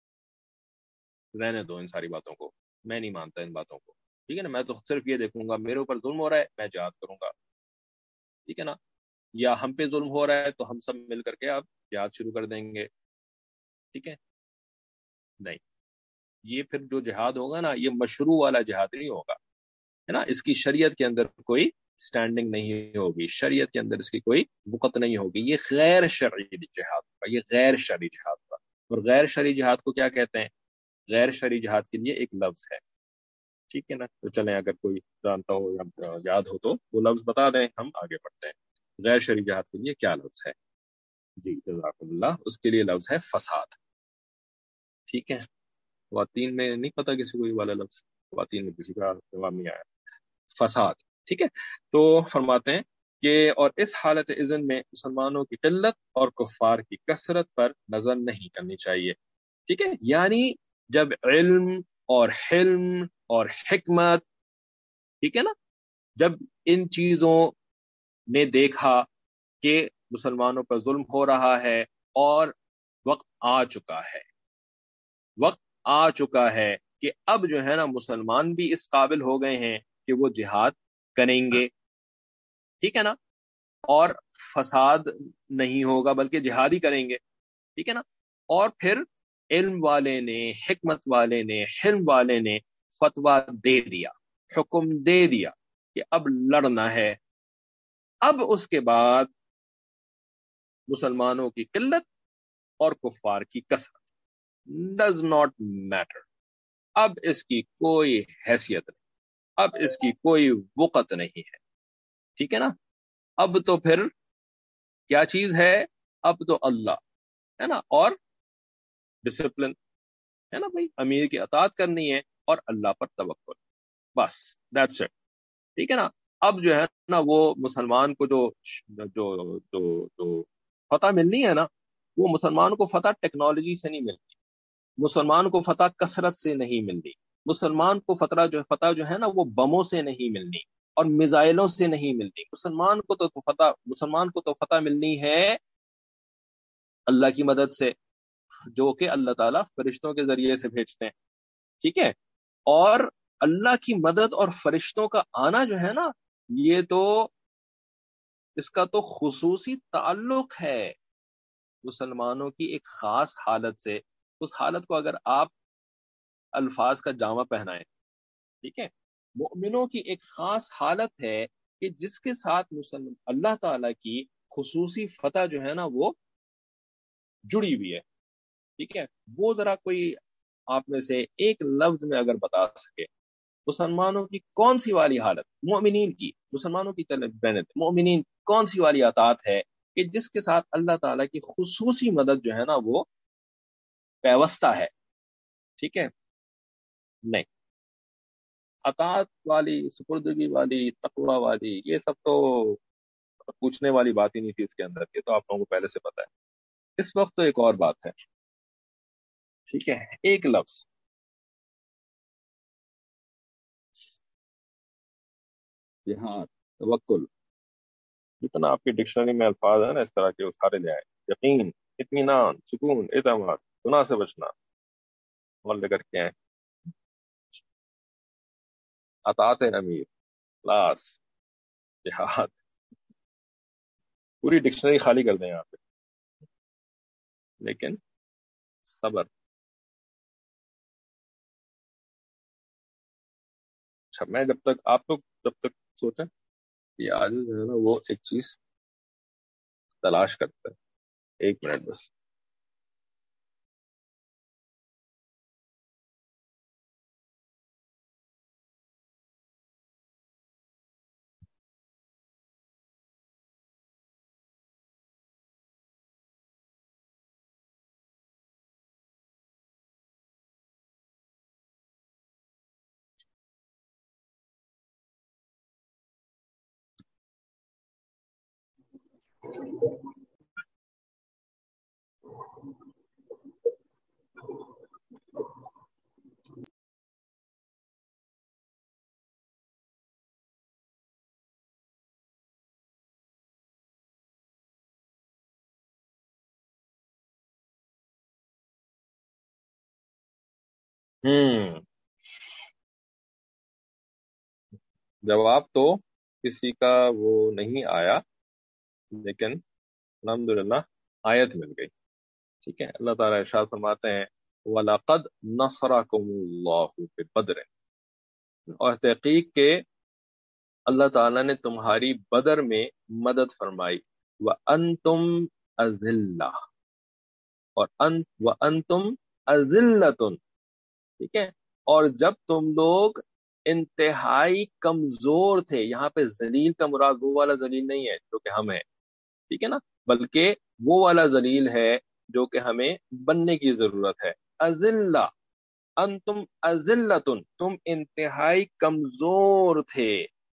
رہنے دو ان ساری باتوں کو، میں نہیں مانتا ان باتوں کو. ٹھیک ہے نا، میں تو صرف یہ دیکھوں گا میرے اوپر ظلم ہو رہا ہے میں جہاد کروں گا. ٹھیک ہے نا، یا ہم پہ ظلم ہو رہا ہے تو ہم سب مل کر کے اب جہاد شروع کر دیں گے. ٹھیک ہے، نہیں، یہ پھر جو جہاد ہوگا نا یہ مشروع والا جہاد نہیں ہوگا، ہے نا. اس کی شریعت کے اندر کوئی سٹینڈنگ نہیں ہوگی، شریعت کے اندر اس کی کوئی وقت نہیں ہوگی. یہ غیر شرعی جہاد ہوگا، یہ غیر شرعی جہاد ہوگا. اور غیر شرعی جہاد کو کیا کہتے ہیں؟ غیر شرعی جہاد کے لیے ایک لفظ ہے. ٹھیک ہے نا، تو چلیں اگر کوئی جانتا ہو یا یاد ہو تو وہ لفظ بتا دیں، ہم آگے بڑھتے ہیں. غیر شرعی جہاد کے لیے کیا لفظ ہے؟ جی جزاکم اللہ. اس کے لیے لفظ ہے فساد. ٹھیک ہے، خواتین میں نہیں پتا کسی کو یہ والا لفظ، خواتین میں کسی کا جواب نہیں آیا. فساد. ٹھیک ہے، تو فرماتے ہیں کہ اور اس حالت اذن میں مسلمانوں کی قلت اور کفار کی کثرت پر نظر نہیں کرنی چاہیے. ٹھیک ہے، یعنی جب علم اور حلم اور حکمت، ٹھیک ہے نا، جب ان چیزوں نے دیکھا کہ مسلمانوں پر ظلم ہو رہا ہے اور وقت آ چکا ہے، وقت آ چکا ہے کہ اب جو ہے نا مسلمان بھی اس قابل ہو گئے ہیں کہ وہ جہاد کریں گے. ٹھیک ہے نا، اور فساد نہیں ہوگا بلکہ جہاد ہی کریں گے. ٹھیک ہے نا، اور پھر علم والے نے، حکمت والے نے، حلم والے نے فتویٰ دے دیا، حکم دے دیا کہ اب لڑنا ہے. اب اس کے بعد مسلمانوں کی قلت اور کفار کی کثرت ڈز ناٹ میٹر. اب اس کی کوئی حیثیت نہیں، اب اس کی کوئی وقت نہیں ہے. ٹھیک ہے نا، اب تو پھر کیا چیز ہے؟ اب تو اللہ ہے نا، اور ڈسپلن ہے نا بھائی، امیر کی اطاعت کرنی ہے اور اللہ پر توکل، بس دیٹس اٹ. ٹھیک ہے نا، اب جو ہے نا وہ مسلمان کو جو جو جو جو فتح ملنی ہے نا، وہ مسلمان کو فتح ٹیکنالوجی سے نہیں ملتی، مسلمان کو فتح کثرت سے نہیں ملتی، مسلمان کو فتح جو فتح جو ہے نا وہ بموں سے نہیں ملنی اور میزائلوں سے نہیں ملنی. مسلمان کو تو فتح مسلمان کو تو فتح ملنی ہے اللہ کی مدد سے، جو کہ اللہ تعالیٰ فرشتوں کے ذریعے سے بھیجتے ہیں. ٹھیک ہے، اور اللہ کی مدد اور فرشتوں کا آنا جو ہے نا، یہ تو اس کا تو خصوصی تعلق ہے مسلمانوں کی ایک خاص حالت سے. اس حالت کو اگر آپ الفاظ کا جامع پہنائیں، ٹھیک ہے، مؤمنوں کی ایک خاص حالت ہے کہ جس کے ساتھ مسلم اللہ تعالیٰ کی خصوصی فتح جو ہے نا وہ جڑی ہوئی ہے. ٹھیک ہے، وہ ذرا کوئی آپ میں سے ایک لفظ میں اگر بتا سکے مسلمانوں کی کون سی والی حالت، مومنین کی، مسلمانوں کی مومنین کون سی والی اطاعت ہے کہ جس کے ساتھ اللہ تعالیٰ کی خصوصی مدد جو ہے نا وہ پیوستہ ہے. ٹھیک ہے، نہیں، اطاعت والی، سپردگی والی، تقوی والی، یہ سب تو پوچھنے والی بات ہی نہیں تھی اس کے اندر. یہ تو آپ لوگوں کو پہلے سے پتا ہے. اس وقت تو ایک اور بات ہے. ٹھیک ہے، ایک لفظ جہاد، توکل، جتنا آپ کی ڈکشنری میں الفاظ ہیں نا اس طرح کے وہ سارے لے آئے. یقین، اطمینان، سکون، اعتماد، گناہ سے بچنا، اور لے کر کے آئے اطاعت امیر، اخلاص، جہاد. پوری ڈکشنری خالی کر دیں یہاں پہ. لیکن صبر. اچھا، میں جب تک آپ لوگ جب تک سوچیں یہ آج جو ہے نا وہ ایک چیز تلاش کرتا ہے. ایک منٹ بس. ہوں جواب تو کسی کا وہ نہیں آیا، لیکن الحمدللہ آیت مل گئی. ٹھیک ہے، اللہ تعالیٰ ارشاد فرماتے ہیں وَلَقَدْ نَصَرَكُمُ اللَّهُ بِبَدْرٍ، اور تحقیق کے اللہ تعالیٰ نے تمہاری بدر میں مدد فرمائی. وَأَنْتُمْ أَذِلَّةٌ، اور ان وَأَنْتُمْ أَذِلَّةٌ. ٹھیک ہے، اور جب تم لوگ انتہائی کمزور تھے. یہاں پہ ذلیل کا مراد وہ والا ذلیل نہیں ہے جو کہ ہم ہیں، ٹھیک ہے نا، بلکہ وہ والا ذلیل ہے جو کہ ہمیں بننے کی ضرورت ہے. اذلہ، انتم اذلتن، تم انتہائی کمزور تھے.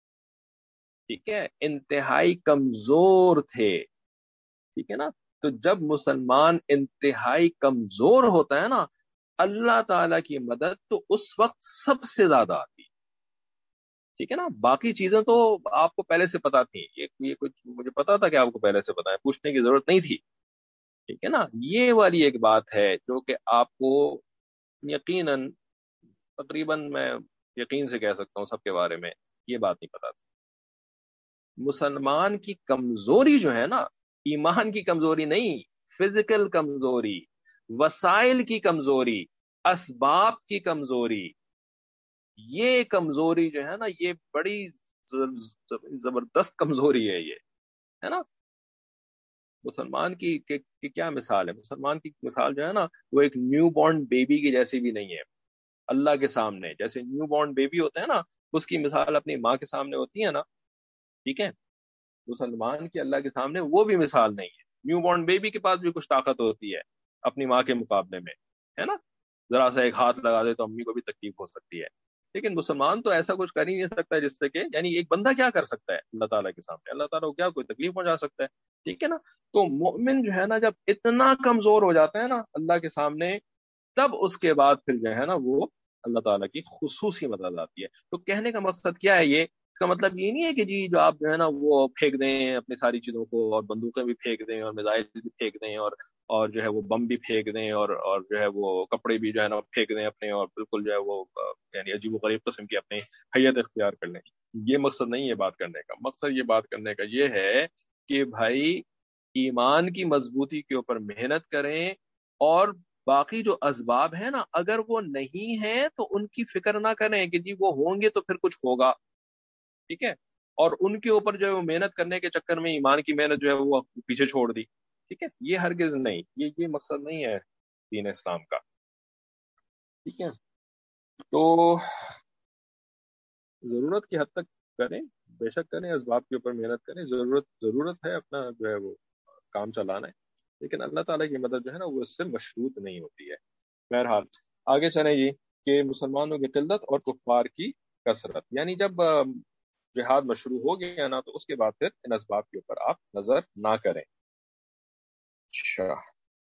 ٹھیک ہے، انتہائی کمزور تھے. ٹھیک ہے نا، تو جب مسلمان انتہائی کمزور ہوتا ہے نا، اللہ تعالی کی مدد تو اس وقت سب سے زیادہ آتی ہے. ٹھیک ہے نا، باقی چیزیں تو آپ کو پہلے سے پتا تھی. یہ یہ کچھ مجھے پتا تھا کہ آپ کو پہلے سے پتا ہے، پوچھنے کی ضرورت نہیں تھی. ٹھیک ہے نا، یہ والی ایک بات ہے جو کہ آپ کو یقیناً تقریباً میں یقین سے کہہ سکتا ہوں سب کے بارے میں یہ بات نہیں پتا تھی. مسلمان کی کمزوری جو ہے نا، ایمان کی کمزوری نہیں، فزیکل کمزوری، وسائل کی کمزوری، اسباب کی کمزوری، یہ کمزوری جو ہے نا یہ بڑی زبردست کمزوری ہے. یہ ہے نا، مسلمان کی کہ, کہ کیا مثال ہے. مسلمان کی مثال جو ہے نا وہ ایک نیو بورن بیبی کی جیسی بھی نہیں ہے. اللہ کے سامنے جیسے نیو بورن بیبی ہوتا ہے نا، اس کی مثال اپنی ماں کے سامنے ہوتی ہے نا. ٹھیک ہے، مسلمان کی اللہ کے سامنے وہ بھی مثال نہیں ہے. نیو بورن بیبی کے پاس بھی کچھ طاقت ہوتی ہے اپنی ماں کے مقابلے میں، ہے نا، ذرا سا ایک ہاتھ لگا دے تو امی کو بھی تکلیف ہو سکتی ہے. لیکن مسلمان تو ایسا کچھ کر ہی نہیں سکتا جس سے کہ یعنی ایک بندہ کیا کر سکتا ہے اللہ تعالیٰ کے سامنے، اللہ تعالیٰ کو کیا کوئی تکلیف پہنچا سکتا ہے. ٹھیک ہے نا، تو مومن جو ہے نا جب اتنا کمزور ہو جاتا ہے نا اللہ کے سامنے، تب اس کے بعد پھر جو ہے نا وہ اللہ تعالیٰ کی خصوصی مدد آتی ہے. تو کہنے کا مقصد کیا ہے؟ یہ اس کا مطلب یہ نہیں ہے کہ جی جو آپ جو ہے نا وہ پھینک دیں اپنی ساری چیزوں کو، اور بندوقیں بھی پھینک دیں اور میزائل بھی پھینک دیں اور اور جو ہے وہ بم بھی پھینک دیں اور اور جو ہے وہ کپڑے بھی جو ہے نا پھینک دیں اپنے، اور بالکل جو ہے وہ یعنی عجیب و غریب قسم کی اپنی حیت اختیار کر لیں. یہ مقصد نہیں ہے بات کرنے کا. مقصد یہ بات کرنے کا یہ ہے کہ بھائی ایمان کی مضبوطی کے اوپر محنت کریں، اور باقی جو اسباب ہیں نا اگر وہ نہیں ہیں تو ان کی فکر نہ کریں کہ جی وہ ہوں گے تو پھر کچھ ہوگا. ٹھیک ہے؟ اور ان کے اوپر جو ہے وہ محنت کرنے کے چکر میں ایمان کی محنت جو ہے وہ پیچھے چھوڑ دی. ٹھیک ہے؟ یہ ہرگز نہیں، یہ یہ مقصد نہیں ہے دین اسلام کا. ٹھیک ہے؟ تو ضرورت کی حد تک کریں، بے شک کریں، اسباب کے اوپر محنت کریں. ضرورت ضرورت ہے اپنا جو ہے وہ کام چلانا ہے، لیکن اللہ تعالیٰ کی مدد جو ہے نا وہ اس سے مشروط نہیں ہوتی ہے. بہرحال آگے چلیں جی کہ مسلمانوں کی قلت اور کفار کی کثرت، یعنی جب جہاد مشروع ہو گیا نا تو اس کے بعد پھر ان اسباب کے اوپر آپ نظر نہ کریں. اچھا،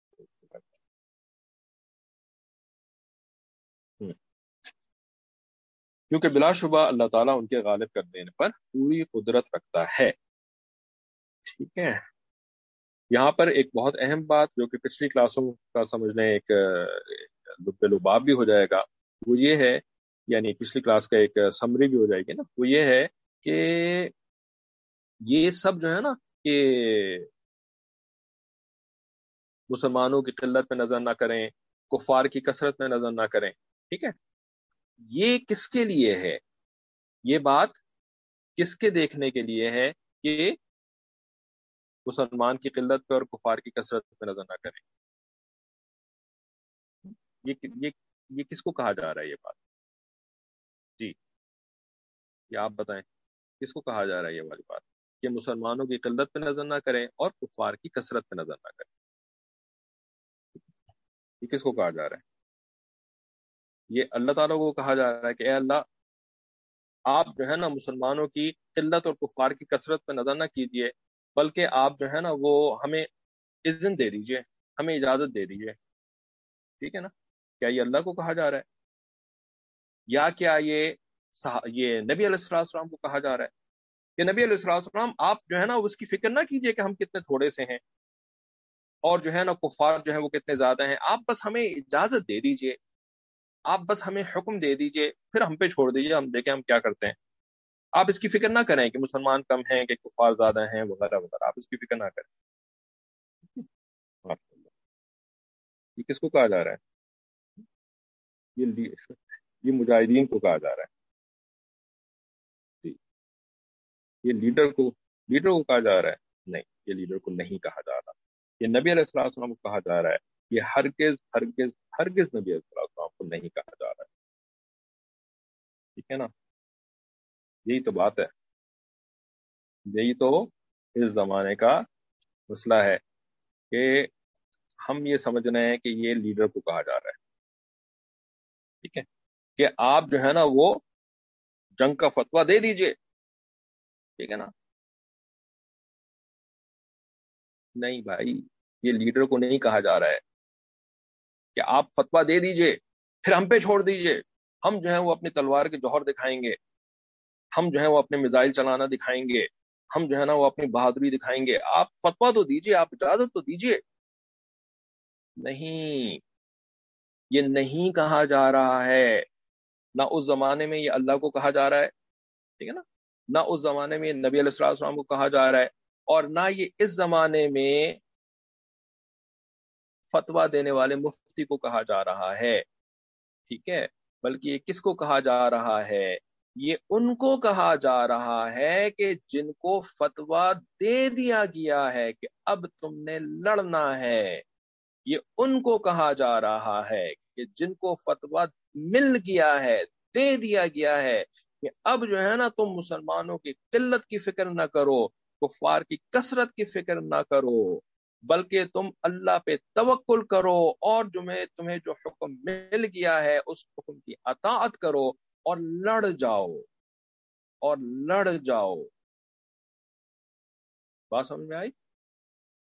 کیونکہ بلا شبہ اللہ تعالیٰ ان کے غالب کر دینے پر پوری قدرت رکھتا ہے. ٹھیک ہے؟ یہاں پر ایک بہت اہم بات جو کہ پچھلی کلاسوں کا سمجھ لیں ایک لب لباب بھی ہو جائے گا، وہ یہ ہے، یعنی پچھلی کلاس کا ایک سمری بھی ہو جائے گی نا، وہ یہ ہے کہ یہ سب جو ہے نا کہ مسلمانوں کی قلت میں نظر نہ کریں، کفار کی کثرت میں نظر نہ کریں. ٹھیک ہے؟ یہ کس کے لیے ہے؟ یہ بات کس کے دیکھنے کے لیے ہے کہ مسلمان کی قلت پہ اور کفار کی کثرت پہ نظر نہ کریں؟ یہ یہ یہ کس کو کہا جا رہا ہے یہ بات؟ جی یہ آپ بتائیں کس کو کہا جا رہا ہے یہ والی بات کہ مسلمانوں کی قلت پہ نظر نہ کریں اور کفار کی کثرت پہ نظر نہ کریں؟ یہ کس کو کہا جا رہا ہے؟ یہ اللہ تعالیٰ کو کہا جا رہا ہے کہ اے اللہ آپ جو ہے نا مسلمانوں کی قلت اور کفار کی کثرت پہ نظر نہ کیجیے، بلکہ آپ جو ہے نا وہ ہمیں اذن دے دیجیے، ہمیں اجازت دے دیجیے. ٹھیک ہے نا؟ کیا یہ اللہ کو کہا جا رہا ہے یا کیا یہ یہ نبی علیہ الصلوۃ والسلام کو کہا جا رہا ہے کہ نبی علیہ الصلوۃ والسلام آپ جو ہے نا اس کی فکر نہ کیجیے کہ ہم کتنے تھوڑے سے ہیں اور جو ہے نا کفار جو ہے وہ کتنے زیادہ ہیں، آپ بس ہمیں اجازت دے دیجیے، آپ بس ہمیں حکم دے دیجیے، پھر ہم پہ چھوڑ دیجیے، ہم دیکھیں ہم کیا کرتے ہیں. آپ اس کی فکر نہ کریں کہ مسلمان کم ہیں کہ کفار زیادہ ہیں وغیرہ وغیرہ، آپ اس کی فکر نہ کریں. یہ کس کو کہا جا رہا ہے؟ یہ یہ مجاہدین کو کہا جا رہا ہے. جی یہ لیڈر کو لیڈر کو کہا جا رہا ہے؟ نہیں، یہ لیڈر کو نہیں کہا جا رہا، یہ نبی علیہ الصلوۃ والسلام کو کہا جا رہا ہے. یہ ہرگز ہرگز ہرگز نبی علیہ الصلوۃ والسلام کو نہیں کہا جا رہا ہے. ٹھیک ہے نا؟ یہی تو بات ہے، یہی تو اس زمانے کا مسئلہ ہے کہ ہم یہ سمجھ رہے ہیں کہ یہ لیڈر کو کہا جا رہا ہے. ٹھیک ہے کہ آپ جو ہے نا وہ جنگ کا فتویٰ دے دیجئے. ٹھیک ہے نا؟ نہیں بھائی، یہ لیڈر کو نہیں کہا جا رہا ہے کہ آپ فتویٰ دے دیجئے پھر ہم پہ چھوڑ دیجئے، ہم جو ہے وہ اپنی تلوار کے جوہر دکھائیں گے، ہم جو ہے وہ اپنے میزائل چلانا دکھائیں گے، ہم جو ہے نا وہ اپنی بہادری دکھائیں گے. آپ فتویٰ تو دیجئے، آپ اجازت تو دیجئے. نہیں، یہ نہیں کہا جا رہا ہے. نہ اس زمانے میں یہ اللہ کو کہا جا رہا ہے، ٹھیک ہے نا، نہ اس زمانے میں نبی علیہ الصلوۃ والسلام کو کہا جا رہا ہے، اور نہ یہ اس زمانے میں فتویٰ دینے والے مفتی کو کہا جا رہا ہے. ٹھیک ہے؟ بلکہ یہ کس کو کہا جا رہا ہے؟ یہ ان کو کہا جا رہا ہے کہ جن کو فتویٰ دے دیا گیا ہے کہ اب تم نے لڑنا ہے. یہ ان کو کہا جا رہا ہے کہ جن کو فتویٰ مل گیا ہے، دے دیا گیا ہے کہ اب جو ہے نا تم مسلمانوں کی قلت کی فکر نہ کرو، کفار کی کثرت کی فکر نہ کرو، بلکہ تم اللہ پہ توکل کرو، اور جو میں تمہیں جو حکم مل گیا ہے اس حکم کی اطاعت کرو اور لڑ جاؤ اور لڑ جاؤ. بات سمجھ میں آئی؟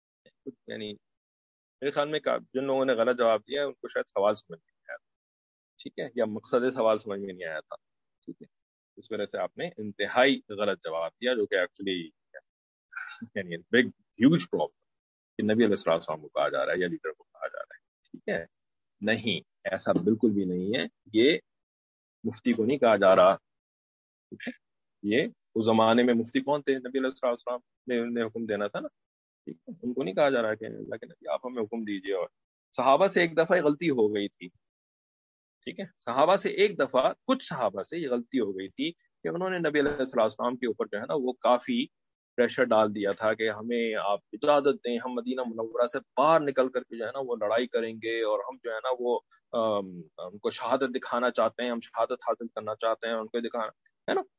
یعنی میرے خیال میں جن لوگوں نے غلط جواب دیا ہے ان کو شاید سوال سمجھ نہیں آیا. ٹھیک ہے، یا مقصد سوال سمجھ میں نہیں آیا تھا، ٹھیک ہے، اس وجہ سے آپ نے انتہائی غلط جواب دیا، جو کہ ایکچولی یعنی بگ ہیوج پرابلم کہ نبی علیہ الصلوۃ والسلام کو کہا جا رہا ہے یا لیڈر کو کہا جا رہا ہے، ٹھیک ہے، نہیں، ایسا بالکل بھی نہیں ہے، یہ مفتی کو نہیں کہا جا رہا، ٹھیک ہے، یہ اس زمانے میں مفتی کون تھے؟ نبی علیہ الصلوۃ والسلام نے انہیں حکم دینا تھا نا، ٹھیک ہے، ان کو نہیں کہا جا رہا کہ اللہ کے نبی آپ ہمیں حکم دیجیے، اور صحابہ سے ایک دفعہ غلطی ہو گئی تھی، ٹھیک ہے، صحابہ سے ایک دفعہ کچھ صحابہ سے یہ غلطی ہو گئی تھی کہ انہوں نے نبی علیہ الصلوۃ والسلام کے اوپر جو ہے نا وہ کافی پریشر ڈال دیا تھا کہ ہمیں آپ اجازت دیں، ہم مدینہ منورہ سے باہر نکل کر کے جو ہے نا وہ لڑائی کریں گے، اور ہم جو ہے نا وہ ان کو شہادت دکھانا چاہتے ہیں، ہم شہادت حاصل کرنا چاہتے ہیں، ان کو دکھانا ہے نا۔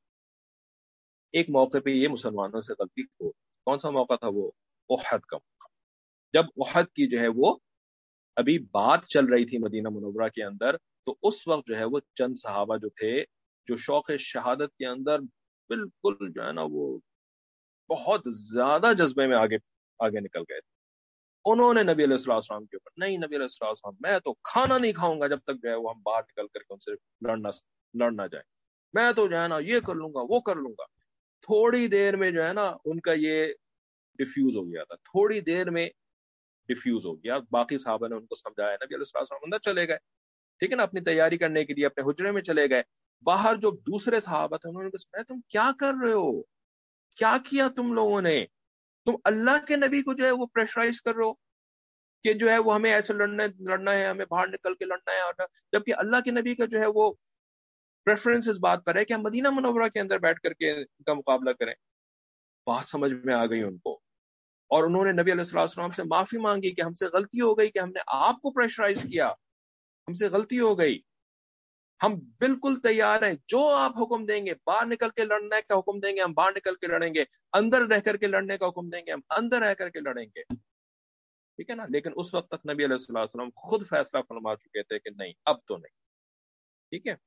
ایک موقع پہ یہ مسلمانوں سے غلطی ہو، کون سا موقع تھا وہ؟ احد کا موقع، جب احد کی جو ہے وہ ابھی بات چل رہی تھی مدینہ منورہ کے اندر، تو اس وقت جو ہے وہ چند صحابہ جو تھے جو شوق شہادت کے اندر بالکل جو ہے نا وہ بہت زیادہ جذبے میں آگے آگے نکل گئے تھے، انہوں نے نبی علیہ الصلوۃ والسلام کے اوپر، نہیں نبی علیہ الصلوۃ والسلام میں تو کھانا نہیں کھاؤں گا جب تک جو ہے وہ ہم باہر نکل کر کے ان سے لڑنا لڑنا جائیں، میں تو جو ہے نا یہ کر لوں گا وہ کر لوں گا۔ تھوڑی دیر میں جو ہے نا ان کا یہ ڈیفیوز ہو گیا تھا، تھوڑی دیر میں ڈیفیوز ہو گیا، باقی صحابہ نے ان کو سمجھایا، نبی علیہ الصلوۃ والسلام اندر چلے گئے، ٹھیک ہے نا، اپنی تیاری کرنے کے لیے اپنے حجرے میں چلے گئے، باہر جو دوسرے صحابہ تھے انہوں نے کہا تم کیا کر رہے ہو، کیا کیا تم لوگوں نے، تم اللہ کے نبی کو جو ہے وہ پریشرائز کر رہے ہو کہ جو ہے وہ ہمیں ایسے لڑنا لڑنا ہے، ہمیں باہر نکل کے لڑنا ہے، اور جبکہ اللہ کے نبی کا جو ہے وہ پریفرنس اس بات پر ہے کہ ہم مدینہ منورہ کے اندر بیٹھ کر کے ان کا مقابلہ کریں۔ بات سمجھ میں آ گئی ان کو، اور انہوں نے نبی علیہ الصلوۃ والسلام سے معافی مانگی کہ ہم سے غلطی ہو گئی کہ ہم نے آپ کو پریشرائز کیا، ہم سے غلطی ہو گئی، ہم بالکل تیار ہیں، جو آپ حکم دیں گے، باہر نکل کے لڑنے کا حکم دیں گے ہم باہر نکل کے لڑیں گے، اندر رہ کر کے لڑنے کا حکم دیں گے ہم اندر رہ کر کے لڑیں گے، ٹھیک ہے نا۔ لیکن اس وقت تک نبی علیہ الصلوۃ والسلام خود فیصلہ فرما چکے تھے کہ نہیں اب تو نہیں، ٹھیک ہے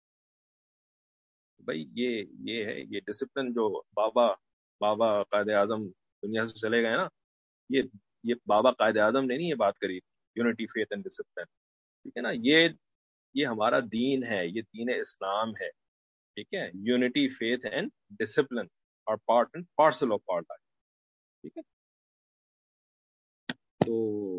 بھائی، یہ یہ ہے یہ ڈسپلن جو بابا بابا قائد اعظم دنیا سے چلے گئے نا، یہ یہ بابا قائد اعظم نے نہیں یہ بات کری، یونٹی فیتھ اینڈ ڈسپلن، ٹھیک ہے نا، یہ یہ ہمارا دین ہے، یہ دین اسلام ہے، ٹھیک ہے، یونٹی فیتھ اینڈ ڈسپلن اور part and parcel of part life, ٹھیک ہے۔ تو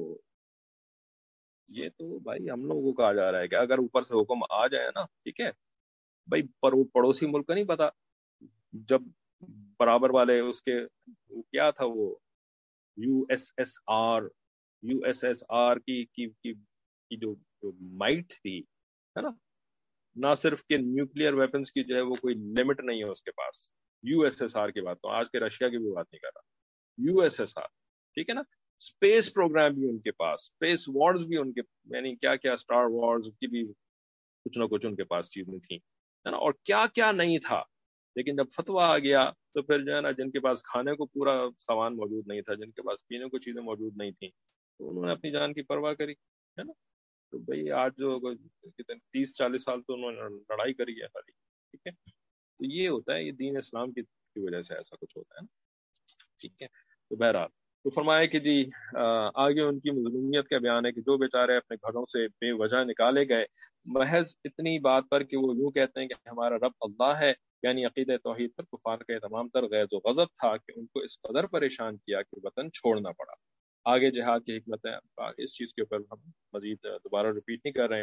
یہ تو بھائی ہم لوگوں کو کہا جا رہا ہے کہ اگر اوپر سے حکم آ جائے نا، ٹھیک ہے بھائی، پر پڑوسی ملک کا نہیں پتا، جب برابر والے اس کے کیا تھا وہ U S S R U S S R کی کی کی, کی جو, جو مائٹ تھی ہے نا، نہ صرف کہ نیوکلیئر ویپنز کی جو ہے وہ کوئی لمٹ نہیں ہے اس کے پاس، یو ایس ایس آر کی بات تو آج کے رشیا کی بھی بات نہیں کر رہا، یو ایس ایس آر، ٹھیک ہے نا، اسپیس پروگرام بھی ان کے پاس، اسپیس وارز بھی ان کے، یعنی کیا کیا اسٹار وارز کی بھی کچھ نہ کچھ ان کے پاس چیزیں تھیں، ہے نا، اور کیا کیا نہیں تھا، لیکن جب فتویٰ آ گیا تو پھر جو ہے نا جن کے پاس کھانے کو پورا سامان موجود نہیں تھا، جن کے پاس پینے کو چیزیں موجود نہیں تھیں، تو انہوں نے اپنی جان کی پرواہ کری، ہے نا۔ تو بھئی آج جو تیس چالیس سال تو انہوں نے لڑائی کری ہے خالی، ٹھیک ہے، تو یہ ہوتا ہے، یہ دین اسلام کی وجہ سے ایسا کچھ ہوتا ہے نا، ٹھیک ہے۔ تو بہرحال تو فرمایا کہ جی آگے ان کی مظلومیت کا بیان ہے کہ جو بیچارے اپنے گھروں سے بے وجہ نکالے گئے محض اتنی بات پر کہ وہ یوں کہتے ہیں کہ ہمارا رب اللہ ہے، یعنی عقیدہ توحید پر کفار کا تمام تر غیظ و غضب تھا کہ ان کو اس قدر پریشان کیا کہ وطن چھوڑنا پڑا۔ آگے جہاد کی حکمت ہے، اس چیز کے اوپر ہم مزید دوبارہ ریپیٹ نہیں کر رہے ہیں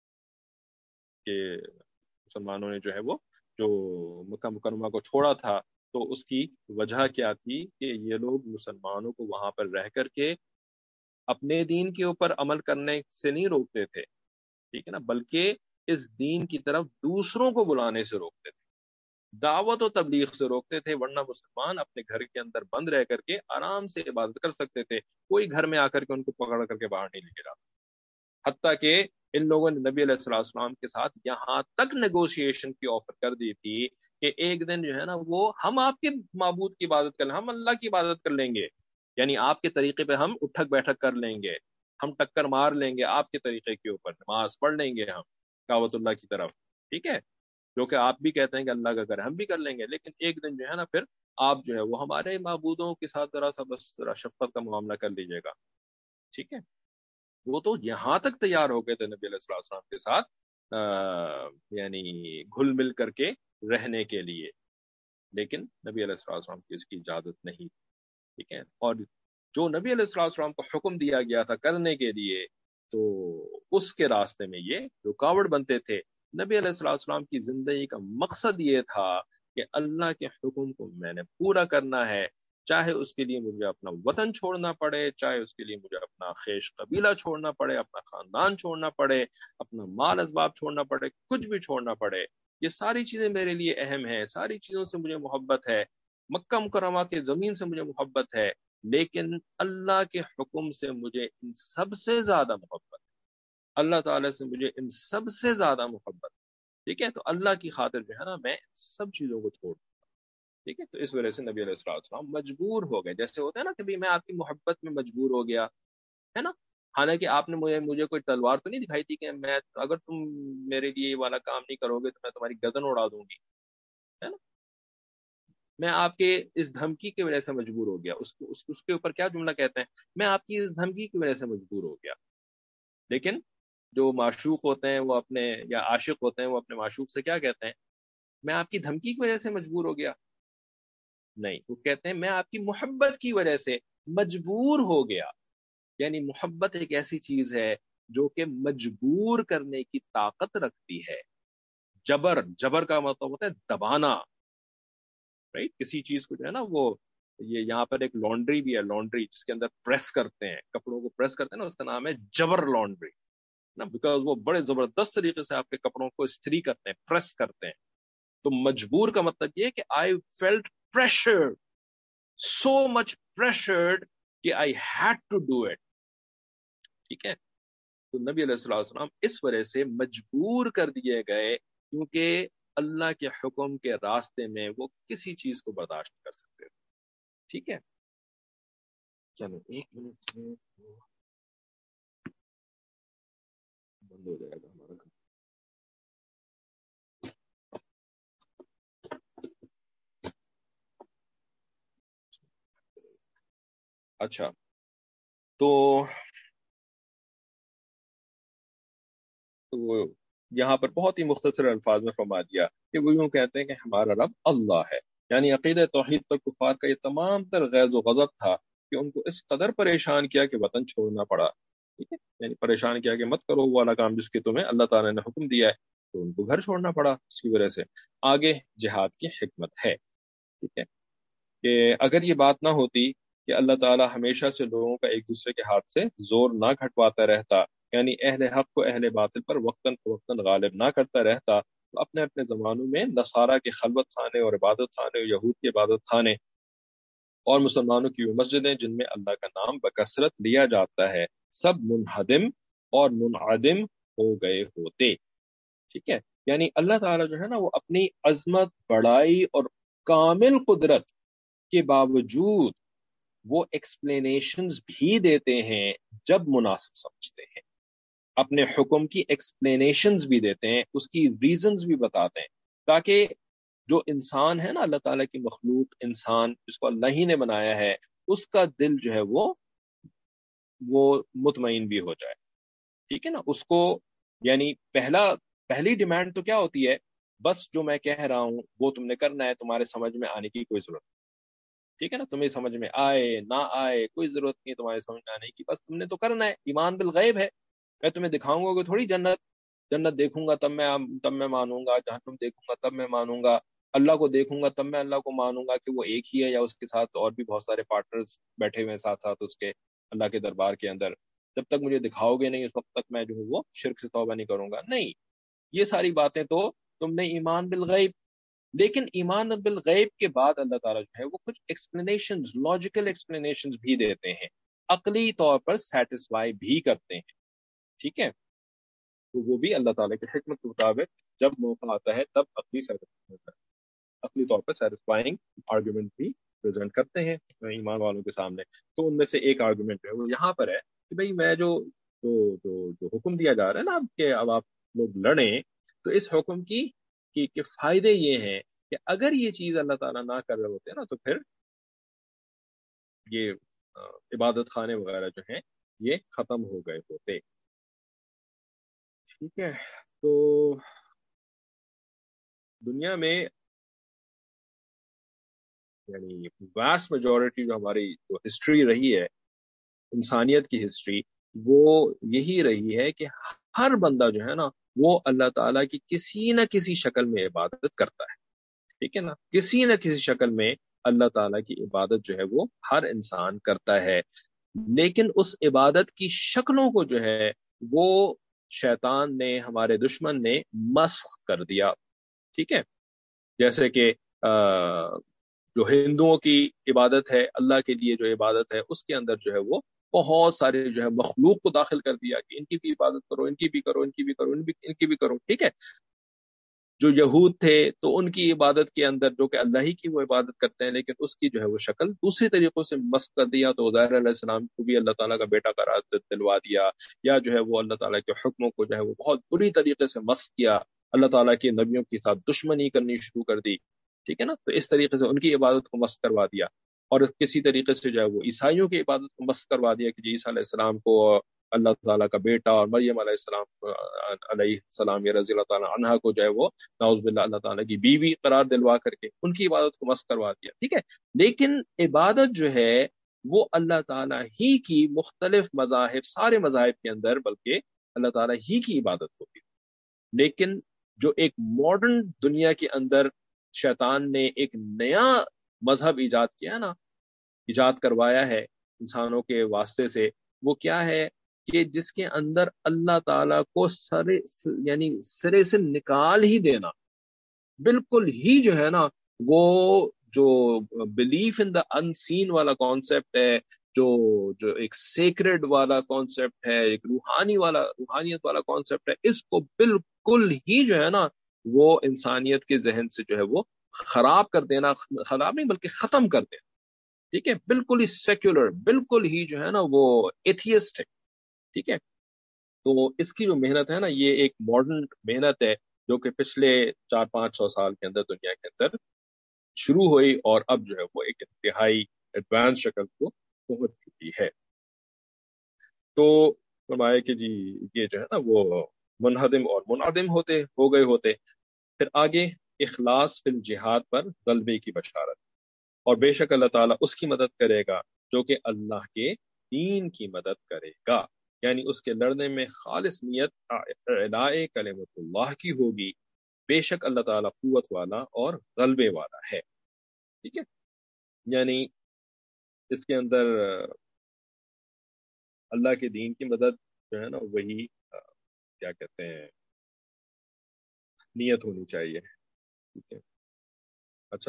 کہ مسلمانوں نے جو ہے وہ جو مکہ مکرمہ کو چھوڑا تھا تو اس کی وجہ کیا تھی کہ یہ لوگ مسلمانوں کو وہاں پر رہ کر کے اپنے دین کے اوپر عمل کرنے سے نہیں روکتے تھے، ٹھیک ہے نا، بلکہ اس دین کی طرف دوسروں کو بلانے سے روکتے تھے، دعوت و تبلیغ سے روکتے تھے، ورنہ مسلمان اپنے گھر کے اندر بند رہ کر کے آرام سے عبادت کر سکتے تھے، کوئی گھر میں آ کر کے ان کو پکڑ کر کے باہر نہیں لے کے جاتا۔ حتیٰ کہ ان لوگوں نے نبی علیہ السلام کے ساتھ یہاں تک نیگوشیشن کی آفر کر دی تھی کہ ایک دن جو ہے نا وہ ہم آپ کے معبود کی عبادت کر لیں، ہم اللہ کی عبادت کر لیں گے، یعنی آپ کے طریقے پہ ہم اٹھک بیٹھک کر لیں گے، ہم ٹکر مار لیں گے آپ کے طریقے کے اوپر، نماز پڑھ لیں گے ہم کعبۃ اللہ کی طرف، ٹھیک ہے، جو کہ آپ بھی کہتے ہیں کہ اللہ کا گھر ہم بھی کر لیں گے، لیکن ایک دن جو ہے نا پھر آپ جو ہے وہ ہمارے معبودوں کے ساتھ ذرا سا بس ذرا شفقت کا معاملہ کر لیجیے گا، ٹھیک ہے۔ وہ تو یہاں تک تیار ہو گئے تھے نبی علیہ السلام کے ساتھ یعنی گھل مل کر کے رہنے کے لیے، لیکن نبی علیہ السلام کی اس کی اجازت نہیں، ٹھیک ہے. اور جو نبی علیہ السلام کو حکم دیا گیا تھا کرنے کے لیے، تو اس کے راستے میں یہ رکاوٹ بنتے تھے. نبی علیہ السلام کی زندگی کا مقصد یہ تھا کہ اللہ کے حکم کو میں نے پورا کرنا ہے، چاہے اس کے لیے مجھے اپنا وطن چھوڑنا پڑے، چاہے اس کے لیے مجھے اپنا خیش قبیلہ چھوڑنا پڑے، اپنا خاندان چھوڑنا پڑے، اپنا مال اسباب چھوڑنا پڑے، کچھ بھی چھوڑنا پڑے. یہ ساری چیزیں میرے لیے اہم ہیں، ساری چیزوں سے مجھے محبت ہے، مکہ مکرمہ کے زمین سے مجھے محبت ہے، لیکن اللہ کے حکم سے مجھے ان سب سے زیادہ محبت ہے، اللہ تعالیٰ سے مجھے ان سب سے زیادہ محبت ہے. ٹھیک ہے، تو اللہ کی خاطر جو ہے نا میں سب چیزوں کو چھوڑ دوں. ٹھیک ہے، تو اس وجہ سے نبی علیہ السلام مجبور ہو گئے. جیسے ہوتا ہے نا کہ میں آپ کی محبت میں مجبور ہو گیا ہے نا، حالانکہ آپ نے مجھے مجھے کوئی تلوار تو نہیں دکھائی تھی کہ میں اگر تم میرے لیے یہ والا کام نہیں کرو گے تو میں تمہاری گردن اڑا دوں گی، ہے نا. میں آپ کے اس دھمکی کی وجہ سے مجبور ہو گیا. اس اس, اس کے اوپر کیا جملہ کہتے ہیں، میں آپ کی اس دھمکی کی وجہ سے مجبور ہو گیا. لیکن جو معشوق ہوتے ہیں وہ اپنے، یا عاشق ہوتے ہیں وہ اپنے معشوق سے کیا کہتے ہیں، میں آپ کی دھمکی کی وجہ سے مجبور ہو گیا. نہیں، وہ کہتے ہیں میں آپ کی محبت کی وجہ سے مجبور ہو گیا. یعنی محبت ایک ایسی چیز ہے جو کہ مجبور کرنے کی طاقت رکھتی ہے. جبر جبر کا مطلب ہوتا ہے دبانا، رائٹ. کسی چیز کو جو ہے نا، وہ یہ یہاں پر ایک لانڈری بھی ہے، لانڈری جس کے اندر پریس کرتے ہیں کپڑوں کو، پریس کرتے ہیں نا، اس کا نام ہے جبر لانڈری نا، بیکاز وہ بڑے زبردست طریقے سے آپ کے کپڑوں کو استری کرتے ہیں، پریس کرتے ہیں. تو مجبور کا مطلب یہ کہ I felt pressure, so much pressured کہ I had to do it. ٹھیک ہے، تو نبی علیہ السلام اس وجہ سے مجبور کر دیے گئے، کیونکہ اللہ کے حکم کے راستے میں وہ کسی چیز کو برداشت کر سکتے تھے. ٹھیک ہے، چلو ایک منٹ میں بند ہو جائے گا ہمارا کام. اچھا، تو تو یہاں پر بہت ہی مختصر الفاظ میں فرما دیا کہ وہ یوں کہتے ہیں کہ ہمارا رب اللہ ہے. یعنی عقیدہ توحید پر کفار کا یہ تمام تر غیظ و غضب تھا کہ ان کو اس قدر پریشان کیا کہ وطن چھوڑنا پڑا. ٹھیک ہے، یعنی پریشان کیا کہ مت کرو وہ والا کام جس کے تمہیں اللہ تعالیٰ نے حکم دیا ہے، تو ان کو گھر چھوڑنا پڑا اس کی وجہ سے. آگے جہاد کی حکمت ہے. ٹھیک ہے، کہ اگر یہ بات نہ ہوتی کہ اللہ تعالیٰ ہمیشہ سے لوگوں کا ایک دوسرے کے ہاتھ سے زور نہ گھٹواتا رہتا، یعنی اہل حق کو اہل باطل پر وقتاً فوقتاً غالب نہ کرتا رہتا، تو اپنے اپنے زمانوں میں نصارہ کے خلوت خانے اور عبادت خانے اور یہود کے عبادت خانے اور مسلمانوں کی وہ مسجدیں جن میں اللہ کا نام بکثرت لیا جاتا ہے، سب منہدم اور منعدم ہو گئے ہوتے. ٹھیک ہے، یعنی اللہ تعالیٰ جو ہے نا وہ اپنی عظمت، بڑائی اور کامل قدرت کے باوجود وہ ایکسپلینیشنز بھی دیتے ہیں جب مناسب سمجھتے ہیں، اپنے حکم کی ایکسپلینیشنز بھی دیتے ہیں، اس کی ریزنز بھی بتاتے ہیں، تاکہ جو انسان ہے نا، اللہ تعالیٰ کی مخلوق انسان جس کو اللہ ہی نے بنایا ہے، اس کا دل جو ہے وہ وہ مطمئن بھی ہو جائے. ٹھیک ہے نا، اس کو یعنی پہلا پہلی ڈیمانڈ تو کیا ہوتی ہے، بس جو میں کہہ رہا ہوں وہ تم نے کرنا ہے، تمہارے سمجھ میں آنے کی کوئی ضرورت نہیں. ٹھیک ہے نا، تمہیں سمجھ میں آئے نہ آئے کوئی ضرورت نہیں تمہارے سمجھ میں آنے کی، بس تم نے تو کرنا ہے. ایمان بالغیب ہے، میں تمہیں دکھاؤں گا کہ تھوڑی جنت جنت دیکھوں گا تب میں تب میں مانوں گا، جہنم دیکھوں گا تب میں مانوں گا، اللہ کو دیکھوں گا تب میں اللہ کو مانوں گا کہ وہ ایک ہی ہے یا اس کے ساتھ اور بھی بہت سارے پارٹنرز بیٹھے ہوئے ہیں ساتھ ساتھ اس کے اللہ کے دربار کے اندر. جب تک مجھے دکھاؤ گے نہیں اس وقت تک میں جو ہوں وہ شرک سے توبہ نہیں کروں گا. نہیں، یہ ساری باتیں تو تم نے ایمان بالغیب. لیکن ایمان بالغیب کے بعد اللہ تعالیٰ جو ہے وہ کچھ ایکسپلینیشنز، لاجیکل ایکسپلینیشنز بھی دیتے ہیں، عقلی طور پر سیٹسفائی بھی کرتے ہیں. ٹھیک ہے، تو وہ بھی اللہ تعالیٰ کی حکمت کے مطابق جب موقع آتا ہے تب عقلی عقلی طور پر سیٹسفائنگ آرگومنٹ بھی پریزنٹ کرتے ہیں ایمان والوں کے سامنے. تو ان میں سے ایک آرگومنٹ ہے وہ یہاں پر ہے کہ بھئی میں جو جو جو, جو حکم دیا جا رہا ہے نا کہ اب آپ لوگ لڑیں، تو اس حکم کی کہ, کہ فائدے یہ ہیں کہ اگر یہ چیز اللہ تعالیٰ نہ کر رہے ہوتے نا تو پھر یہ عبادت خانے وغیرہ جو ہیں یہ ختم ہو گئے ہوتے. ٹھیک ہے، تو دنیا میں یعنی واسٹ میجورٹی جو ہماری جو ہسٹری رہی ہے انسانیت کی ہسٹری، وہ یہی رہی ہے کہ ہر بندہ جو ہے نا وہ اللہ تعالیٰ کی کسی نہ کسی شکل میں عبادت کرتا ہے، ٹھیک ہے نا، کسی نہ کسی شکل میں اللہ تعالیٰ کی عبادت جو ہے وہ ہر انسان کرتا ہے، لیکن اس عبادت کی شکلوں کو جو ہے وہ شیطان نے، ہمارے دشمن نے مسخ کر دیا، ٹھیک ہے۔ جیسے کہ جو ہندوؤں کی عبادت ہے، اللہ کے لیے جو عبادت ہے، اس کے اندر جو ہے وہ بہت سارے جو ہے مخلوق کو داخل کر دیا کہ ان کی بھی عبادت کرو، ان کی بھی کرو، ان کی بھی کرو، ان, بھی, ان کی بھی کرو، ٹھیک ہے۔ جو یہود تھے تو ان کی عبادت کے اندر جو کہ اللہ ہی کی وہ عبادت کرتے ہیں، لیکن اس کی جو ہے وہ شکل دوسری طریقوں سے مسخ کر دیا، تو عزیر علیہ السلام کو بھی اللہ تعالیٰ کا بیٹا قرار دلوا دیا، یا جو ہے وہ اللہ تعالیٰ کے حکموں کو جو ہے وہ بہت بری طریقے سے مسخ کیا، اللہ تعالیٰ کے نبیوں کے ساتھ دشمنی کرنی شروع کر دی، ٹھیک ہے نا۔ تو اس طریقے سے ان کی عبادت کو مسخ کروا دیا، اور کسی طریقے سے جو ہے وہ عیسائیوں کی عبادت کو مسخ کروا دیا کہ عیسیٰ علیہ السلام کو اللہ تعالیٰ کا بیٹا، اور مریم علیہ السلام علیہ السلام یا رضی اللہ تعالیٰ عنہا کو جو ہے وہ نعوذ باللہ اللہ تعالیٰ کی بیوی قرار دلوا کر کے ان کی عبادت کو مسخ کروا دیا، ٹھیک ہے۔ لیکن عبادت جو ہے وہ اللہ تعالیٰ ہی کی مختلف مذاہب، سارے مذاہب کے اندر بلکہ اللہ تعالیٰ ہی کی عبادت ہوتی ہے، لیکن جو ایک ماڈرن دنیا کے اندر شیطان نے ایک نیا مذہب ایجاد کیا نا، ایجاد کروایا ہے انسانوں کے واسطے سے، وہ کیا ہے کہ جس کے اندر اللہ تعالیٰ کو سرے یعنی سرے سے نکال ہی دینا، بالکل ہی جو ہے نا وہ جو بلیف ان دا ان سین والا کانسیپٹ ہے، جو جو ایک سیکرڈ والا کانسیپٹ ہے، ایک روحانی والا روحانیت والا کانسیپٹ ہے، اس کو بالکل ہی جو ہے نا وہ انسانیت کے ذہن سے جو ہے وہ خراب کر دینا، خراب نہیں بلکہ ختم کر دینا، ٹھیک ہے، بالکل ہی سیکولر، بالکل ہی جو ہے نا وہ ایتھیسٹ ہے، ٹھیک ہے۔ تو اس کی جو محنت ہے نا یہ ایک ماڈرن محنت ہے جو کہ پچھلے چار پانچ سو سال کے اندر دنیا کے اندر شروع ہوئی، اور اب جو ہے وہ ایک انتہائی ایڈوانس شکل کو پہنچ چکی ہے۔ تو فرمایا کہ جی یہ جو ہے نا وہ منہدم اور منعدم ہوتے ہو گئے ہوتے۔ پھر آگے اخلاص فی الجہاد پر غلبے کی بشارت، اور بے شک اللہ تعالیٰ اس کی مدد کرے گا جو کہ اللہ کے دین کی مدد کرے گا، یعنی اس کے لڑنے میں خالص نیت اعلاء کلمت اللہ کی ہوگی، بے شک اللہ تعالیٰ قوت والا اور غلبے والا ہے، ٹھیک ہے۔ یعنی اس کے اندر اللہ کے دین کی مدد جو ہے نا وہی کیا کہتے ہیں نیت ہونی چاہیے، ٹھیک ہے۔ اچھا،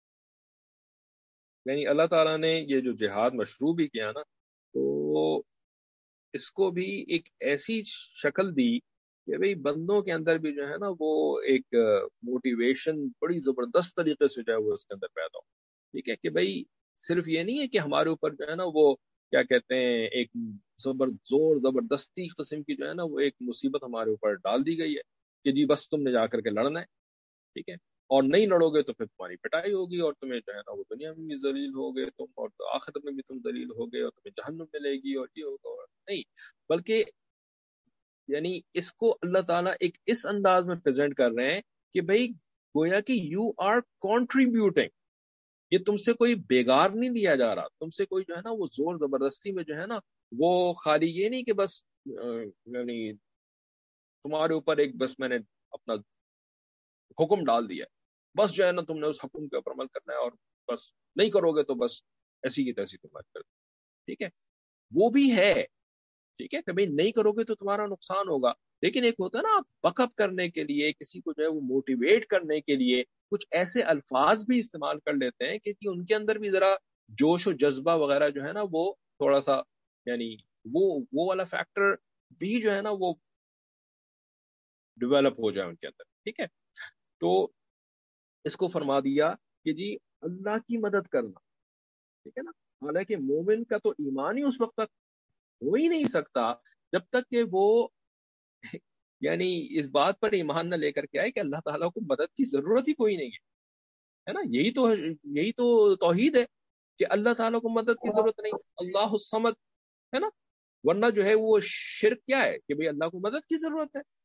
یعنی اللہ تعالیٰ نے یہ جو جہاد مشروع بھی کیا نا، تو اس کو بھی ایک ایسی شکل دی کہ بھئی بندوں کے اندر بھی جو ہے نا وہ ایک موٹیویشن بڑی زبردست طریقے سے جو ہے وہ اس کے اندر پیدا ہو، ٹھیک ہے، کہ بھئی صرف یہ نہیں ہے کہ ہمارے اوپر جو ہے نا وہ کیا کہتے ہیں ایک زبر زور زبردستی قسم کی جو ہے نا وہ ایک مصیبت ہمارے اوپر ڈال دی گئی ہے کہ جی بس تم نے جا کر کے لڑنا ہے، ٹھیک ہے، اور نہیں لڑو گے تو پھر تمہاری پٹائی ہوگی، اور تمہیں جو ہے نا وہ دنیا میں بھی ذلیل ہوگے تم، اور آخرت میں بھی تم ذلیل ہوگے، اور تمہیں جہنم ملے گی، اور یہ ہوگا، اور نہیں، بلکہ یعنی اس کو اللہ تعالیٰ ایک اس انداز میں پریزنٹ کر رہے ہیں کہ بھئی گویا کہ یو آر کنٹریبیوٹنگ، یہ تم سے کوئی بیگار نہیں لیا جا رہا، تم سے کوئی جو ہے نا وہ زور زبردستی میں جو ہے نا وہ خالی یہ نہیں کہ بس یعنی تمہارے اوپر ایک بس میں نے اپنا حکم ڈال دیا، بس جو ہے نا تم نے اس حکم کے اوپر عمل کرنا ہے، اور بس نہیں کرو گے تو بس ایسی کی تیسی تم کر دو، ٹھیک ہے، وہ بھی ہے، ٹھیک ہے، کہ بھئی نہیں کرو گے تو تمہارا نقصان ہوگا، لیکن ایک ہوتا ہے نا آپ بک اپ کرنے کے لیے، کسی کو جو ہے وہ موٹیویٹ کرنے کے لیے کچھ ایسے الفاظ بھی استعمال کر لیتے ہیں کہ ان کے اندر بھی ذرا جوش و جذبہ وغیرہ جو ہے نا وہ تھوڑا سا یعنی وہ وہ والا فیکٹر بھی جو ہے نا وہ ڈیولپ ہو جائے ان کے اندر، ٹھیک ہے۔ تو اس کو فرما دیا کہ جی اللہ کی مدد کرنا، ٹھیک ہے نا، حالانکہ مومن کا تو ایمان ہی اس وقت تک ہو ہی نہیں سکتا جب تک کہ وہ یعنی اس بات پر ایمان نہ لے کر کے آئے کہ اللہ تعالیٰ کو مدد کی ضرورت ہی کوئی نہیں ہے، ہے نا، یہی تو یہی تو توحید ہے کہ اللہ تعالیٰ کو مدد کی ضرورت نہیں، اللہ الصمد، ہے نا، ورنہ جو ہے وہ شرک کیا ہے کہ بھئی اللہ کو مدد کی ضرورت ہے،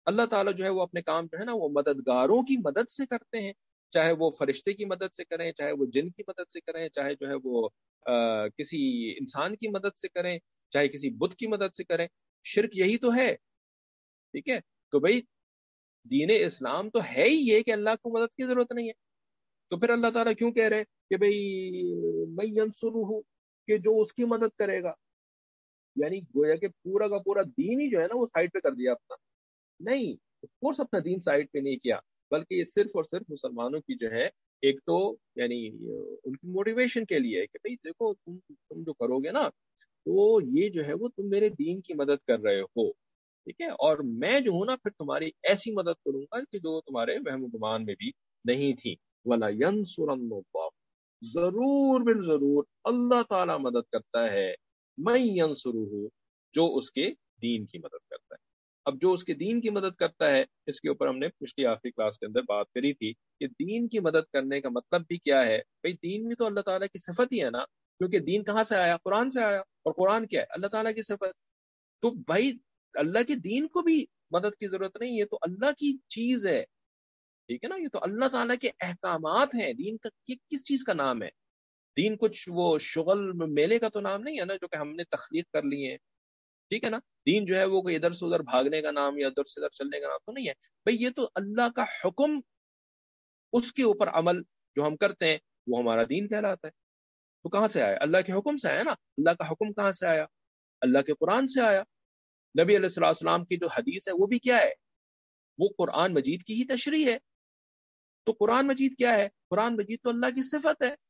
اللہ تعالیٰ جو ہے وہ اپنے کام جو ہے نا وہ مددگاروں کی مدد سے کرتے ہیں، چاہے وہ فرشتے کی مدد سے کریں، چاہے وہ جن کی مدد سے کریں، چاہے جو ہے وہ آ, کسی انسان کی مدد سے کریں، چاہے کسی بت کی مدد سے کریں. شرک یہی تو ہے. ٹھیک ہے، تو بھائی دین اسلام تو ہے ہی یہ کہ اللہ کو مدد کی ضرورت نہیں ہے. تو پھر اللہ تعالیٰ کیوں کہہ رہے ہیں کہ بھائی میں ینصرہ، کہ جو اس کی مدد کرے گا؟ یعنی گویا کہ پورا کا پورا دین ہی جو ہے نا وہ سائڈ پہ کر دیا اپنا. نہیں، آف کورس اپنا دین سائڈ پہ نہیں کیا، بلکہ یہ صرف اور صرف مسلمانوں کی جو ہے ایک تو یعنی ان کی موٹیویشن کے لیے ہے کہ بھئی دیکھو تم تم جو کرو گے نا تو یہ جو ہے وہ تم میرے دین کی مدد کر رہے ہو. ٹھیک ہے، اور میں جو ہوں نا پھر تمہاری ایسی مدد کروں گا کہ جو تمہارے وہم و گمان میں بھی نہیں تھی. وَلَيَنْصُرَنَّ اللَّهُ، ضرور بالضرور اللہ تعالیٰ مدد کرتا ہے، مَن يَنْصُرُهُ، جو اس کے دین کی مدد کرتا ہے. اب جو اس کے دین کی مدد کرتا ہے، اس کے اوپر ہم نے پچھلی آخری کلاس کے اندر بات کری تھی کہ دین کی مدد کرنے کا مطلب بھی کیا ہے. بھئی دین بھی تو اللہ تعالیٰ کی صفت ہی ہے نا، کیونکہ دین کہاں سے آیا؟ قرآن سے آیا، اور قرآن کیا ہے؟ اللہ تعالیٰ کی صفت. تو بھائی اللہ کے دین کو بھی مدد کی ضرورت نہیں، یہ تو اللہ کی چیز ہے. ٹھیک ہے نا، یہ تو اللہ تعالیٰ کے احکامات ہیں. دین کا کس چیز کا نام ہے؟ دین کچھ وہ شغل میلے کا تو نام نہیں ہے نا جو کہ ہم نے تخلیق کر لیے ہیں. ٹھیک ہے نا، دین جو ہے وہ کوئی ادھر سے ادھر بھاگنے کا نام یا ادھر سے ادھر چلنے کا نام تو نہیں ہے. بھئی یہ تو اللہ کا حکم، اس کے اوپر عمل جو ہم کرتے ہیں وہ ہمارا دین کہلاتا ہے. تو کہاں سے آیا؟ اللہ کے حکم سے آیا نا. اللہ کا حکم کہاں سے آیا؟ اللہ کے قرآن سے آیا. نبی علیہ الصلوۃ والسلام کی جو حدیث ہے وہ بھی کیا ہے؟ وہ قرآن مجید کی ہی تشریح ہے. تو قرآن مجید کیا ہے؟ قرآن مجید تو اللہ کی صفت ہے.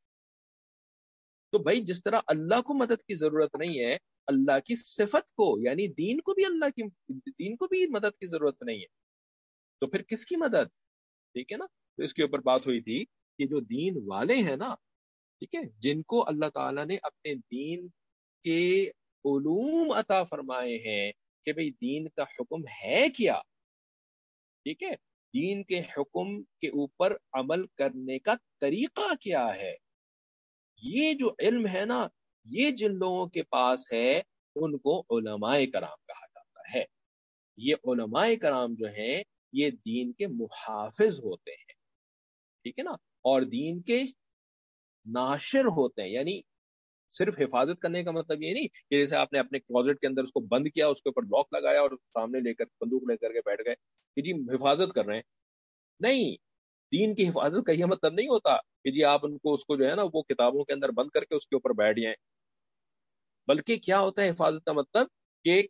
تو بھائی جس طرح اللہ کو مدد کی ضرورت نہیں ہے، اللہ کی صفت کو یعنی دین کو بھی اللہ کی دین کو بھی مدد کی ضرورت نہیں ہے. تو پھر کس کی مدد؟ ٹھیک ہے نا، تو اس کے اوپر بات ہوئی تھی کہ جو دین والے ہیں نا، ٹھیک ہے، جن کو اللہ تعالیٰ نے اپنے دین کے علوم عطا فرمائے ہیں کہ بھئی دین کا حکم ہے کیا. ٹھیک ہے، دین کے حکم کے اوپر عمل کرنے کا طریقہ کیا ہے، یہ جو علم ہے نا، یہ جن لوگوں کے پاس ہے ان کو علماء کرام کہا جاتا ہے. یہ علماء کرام جو ہیں یہ دین کے محافظ ہوتے ہیں. ٹھیک ہے نا، اور دین کے ناشر ہوتے ہیں. یعنی صرف حفاظت کرنے کا مطلب یہ نہیں کہ جیسے آپ نے اپنے کلوزٹ کے اندر اس کو بند کیا، اس کے اوپر لاک لگایا اور سامنے لے کر بندوق لے کر کے بیٹھ گئے کہ جی حفاظت کر رہے ہیں. نہیں، دین کی حفاظت کا یہ مطلب نہیں ہوتا کہ جی آپ ان کو اس کو جو ہے نا وہ کتابوں کے اندر بند کر کے اس کے اوپر بیٹھ جائیں. بلکہ کیا ہوتا ہے حفاظت کا مطلب؟ کہ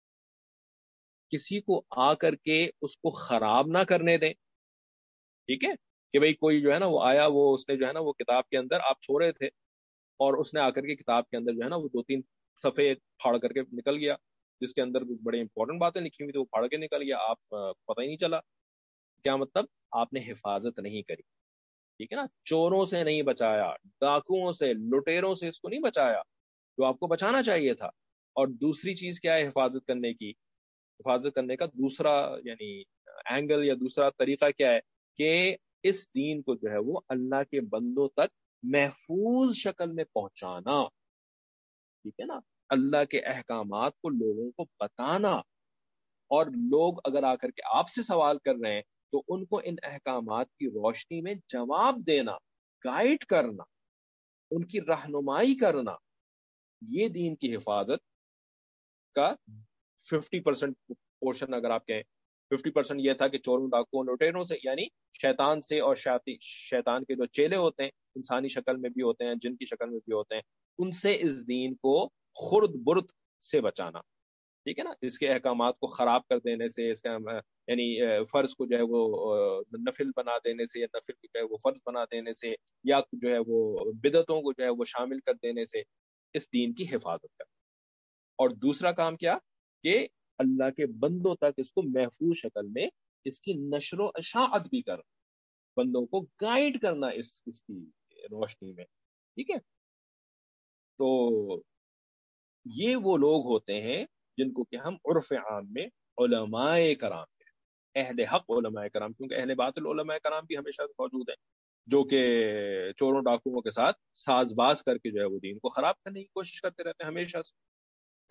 کسی کو آ کر کے اس کو خراب نہ کرنے دیں. ٹھیک ہے، کہ بھئی کوئی جو ہے نا وہ آیا، وہ اس نے جو ہے نا وہ کتاب کے اندر آپ چھو رہے تھے اور اس نے آ کر کے کتاب کے اندر جو ہے نا وہ دو تین صفحے پھاڑ کر کے نکل گیا جس کے اندر بڑے امپورٹنٹ باتیں لکھی ہوئی تھی، وہ پھاڑ کے نکل گیا، آپ پتہ ہی نہیں چلا. کیا مطلب؟ آپ نے حفاظت نہیں کری. ٹھیک ہے نا، چوروں سے نہیں بچایا، ڈاکوؤں سے، لٹیروں سے اس کو نہیں بچایا جو آپ کو بچانا چاہیے تھا. اور دوسری چیز کیا ہے حفاظت کرنے کی؟ حفاظت کرنے کا دوسرا یعنی اینگل یا دوسرا طریقہ کیا ہے کہ اس دین کو جو ہے وہ اللہ کے بندوں تک محفوظ شکل میں پہنچانا. ٹھیک ہے نا، اللہ کے احکامات کو لوگوں کو بتانا، اور لوگ اگر آ کر کے آپ سے سوال کر رہے ہیں تو ان کو ان احکامات کی روشنی میں جواب دینا، گائیڈ کرنا، ان کی رہنمائی کرنا. یہ دین کی حفاظت کا ففٹی پرسینٹ پورشن اگر آپ کہیں. ففٹی پرسینٹ یہ تھا کہ چوروں ڈاکوؤں لٹیروں سے یعنی شیطان سے، اور شیطان کے جو چیلے ہوتے ہیں انسانی شکل میں بھی ہوتے ہیں، جن کی شکل میں بھی ہوتے ہیں، ان سے اس دین کو خرد برد سے بچانا. ٹھیک ہے نا، اس کے احکامات کو خراب کر دینے سے، اس کا یعنی فرض کو جو ہے وہ نفل بنا دینے سے، یا نفل کو جو ہے وہ فرض بنا دینے سے، یا جو ہے وہ بدعتوں کو جو ہے وہ شامل کر دینے سے اس دین کی حفاظت کرنا. اور دوسرا کام کیا کہ اللہ کے بندوں تک اس کو محفوظ شکل میں اس کی نشر و اشاعت بھی کرنا، بندوں کو گائیڈ کرنا اس اس کی روشنی میں. ٹھیک ہے، تو یہ وہ لوگ ہوتے ہیں جن کو کہ ہم عرف عام میں علماء کرام ہیں. اہل حق علماء کرام، کیونکہ اہل باطل علماء کرام بھی ہمیشہ موجود ہیں جو کہ چوروں ڈاکوؤں کے ساتھ ساز باز کر کے جو ہے وہ دین کو خراب کرنے کی کوشش کرتے رہتے ہیں ہمیشہ سے، ہے نا.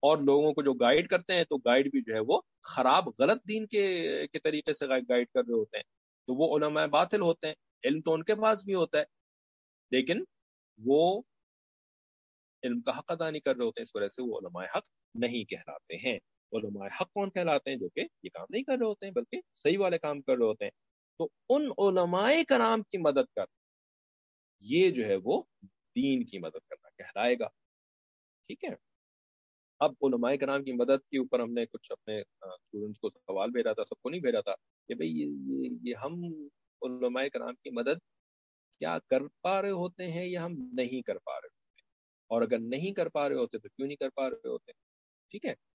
اور لوگوں کو جو گائیڈ کرتے ہیں تو گائیڈ بھی جو ہے وہ خراب غلط دین کے کے طریقے سے گائیڈ کر رہے ہوتے ہیں، تو وہ علماء باطل ہوتے ہیں. علم تو ان کے پاس بھی ہوتا ہے لیکن وہ علم کا حق ادا نہیں کر رہے ہوتے ہیں، اس وجہ سے وہ علماء حق نہیں کہلاتے ہیں. علماء حق کون کہلاتے ہیں؟ جو کہ یہ کام نہیں کر رہے ہوتے ہیں بلکہ صحیح والے کام کر رہے ہوتے ہیں. تو ان علماء کرام کی مدد کر، یہ جو ہے وہ دین کی مدد کرنا کہلائے گا. ٹھیک ہے. اب علماء کرام کی مدد کے اوپر ہم نے کچھ اپنے اسٹوڈنٹس کو سوال بھیجا تھا، سب کو نہیں بھیجا تھا کہ بھئی یہ, یہ, یہ ہم علماء کرام کی مدد کیا کر پا رہے ہوتے ہیں یا ہم نہیں کر پا رہے ہوتے ہیں، اور اگر نہیں کر پا رہے ہوتے تو کیوں نہیں کر پا رہے ہوتے. ٹھیک ہے.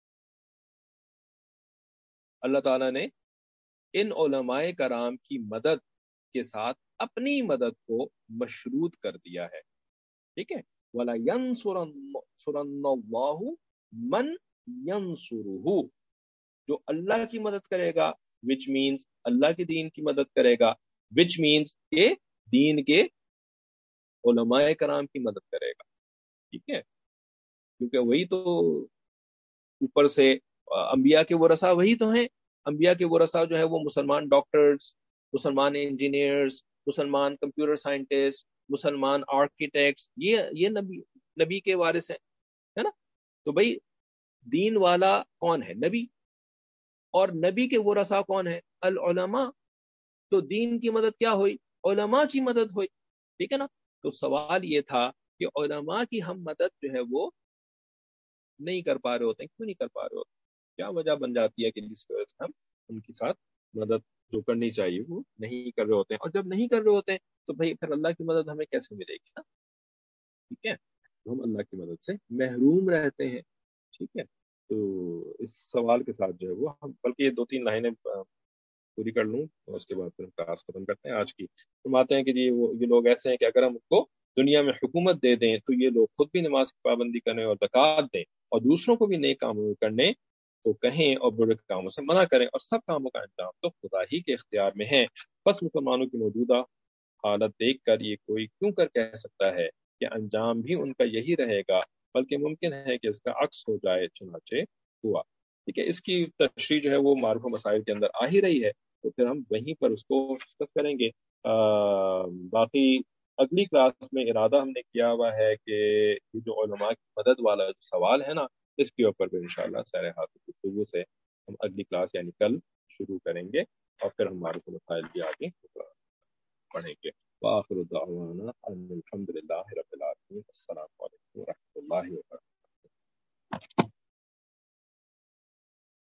اللہ تعالیٰ نے ان علماء کرام کی مدد کے ساتھ اپنی مدد کو مشروط کر دیا ہے. ٹھیک ہے. وَلَا يَنْصُرَنَّ اللَّهُ مَنْ يَنْصُرُهُ، جو اللہ کی مدد کرے گا which means اللہ کے دین کی مدد کرے گا which means کہ دین کے علماء کرام کی مدد کرے گا. ٹھیک ہے. کیونکہ وہی تو اوپر سے انبیاء کے ورثہ وہی تو ہیں. انبیاء کے ورثہ جو ہے وہ مسلمان ڈاکٹرز، مسلمان انجینئرز، مسلمان کمپیوٹر سائنٹسٹ، مسلمان آرکیٹیکٹس، یہ یہ نبی نبی کے وارث ہیں، ہے نا. تو بھائی دین والا کون ہے؟ نبی. اور نبی کے ورثہ کون ہے؟ العلماء. تو دین کی مدد کیا ہوئی؟ علماء کی مدد ہوئی. ٹھیک ہے نا. تو سوال یہ تھا کہ علماء کی ہم مدد جو ہے وہ نہیں کر پا رہے ہوتے ہیں. کیوں نہیں کر پا رہے ہوتے؟ کیا وجہ بن جاتی ہے کہ جس وجہ سے ہم ان کے ساتھ مدد جو کرنی چاہیے وہ نہیں کر رہے ہوتے ہیں. اور جب نہیں کر رہے ہوتے ہیں تو بھائی پھر اللہ کی مدد ہمیں کیسے ملے گی نا. ٹھیک ہے. تو ہم اللہ کی مدد سے محروم رہتے ہیں. ٹھیک ہے. تو اس سوال کے ساتھ جو ہے وہ ہم بلکہ یہ دو تین لائنیں پوری کر لوں اور اس کے بعد پھر کلاس ختم کرتے ہیں آج کی. ہم آتے ہیں کہ جی وہ یہ لوگ ایسے ہیں کہ اگر ہم ان کو دنیا میں حکومت دے دیں تو یہ لوگ خود بھی نماز کی پابندی کریں اور زکوٰۃ دیں اور دوسروں کو بھی نیک کام کرنے تو کہیں اور برے کاموں سے منع کریں، اور سب کاموں کا انجام تو خدا ہی کے اختیار میں ہے. بس مسلمانوں کی موجودہ حالت دیکھ کر یہ کوئی کیوں کر کہہ سکتا ہے کہ انجام بھی ان کا یہی رہے گا، بلکہ ممکن ہے کہ اس کا عکس ہو جائے، چنانچہ ہوا. ٹھیک ہے. اس کی تشریح جو ہے وہ معروف مسائل کے اندر آ ہی رہی ہے، تو پھر ہم وہیں پر اس کو ڈسکس کریں گے. باقی اگلی کلاس میں ارادہ ہم نے کیا ہوا ہے کہ یہ جو علماء کی مدد والا جو سوال ہے نا، اس کے اوپر بھی انشاءاللہ سیر ہاتھ گفتگو سے ہم اگلی کلاس یعنی کل شروع کریں گے، اور پھر ہم معروف مسائل بھی آگے پڑھیں گے. وآخر دعوانا ان الحمد للہ رب العالمین. السلام علیکم ورحمۃ اللہ وبرکاتہ.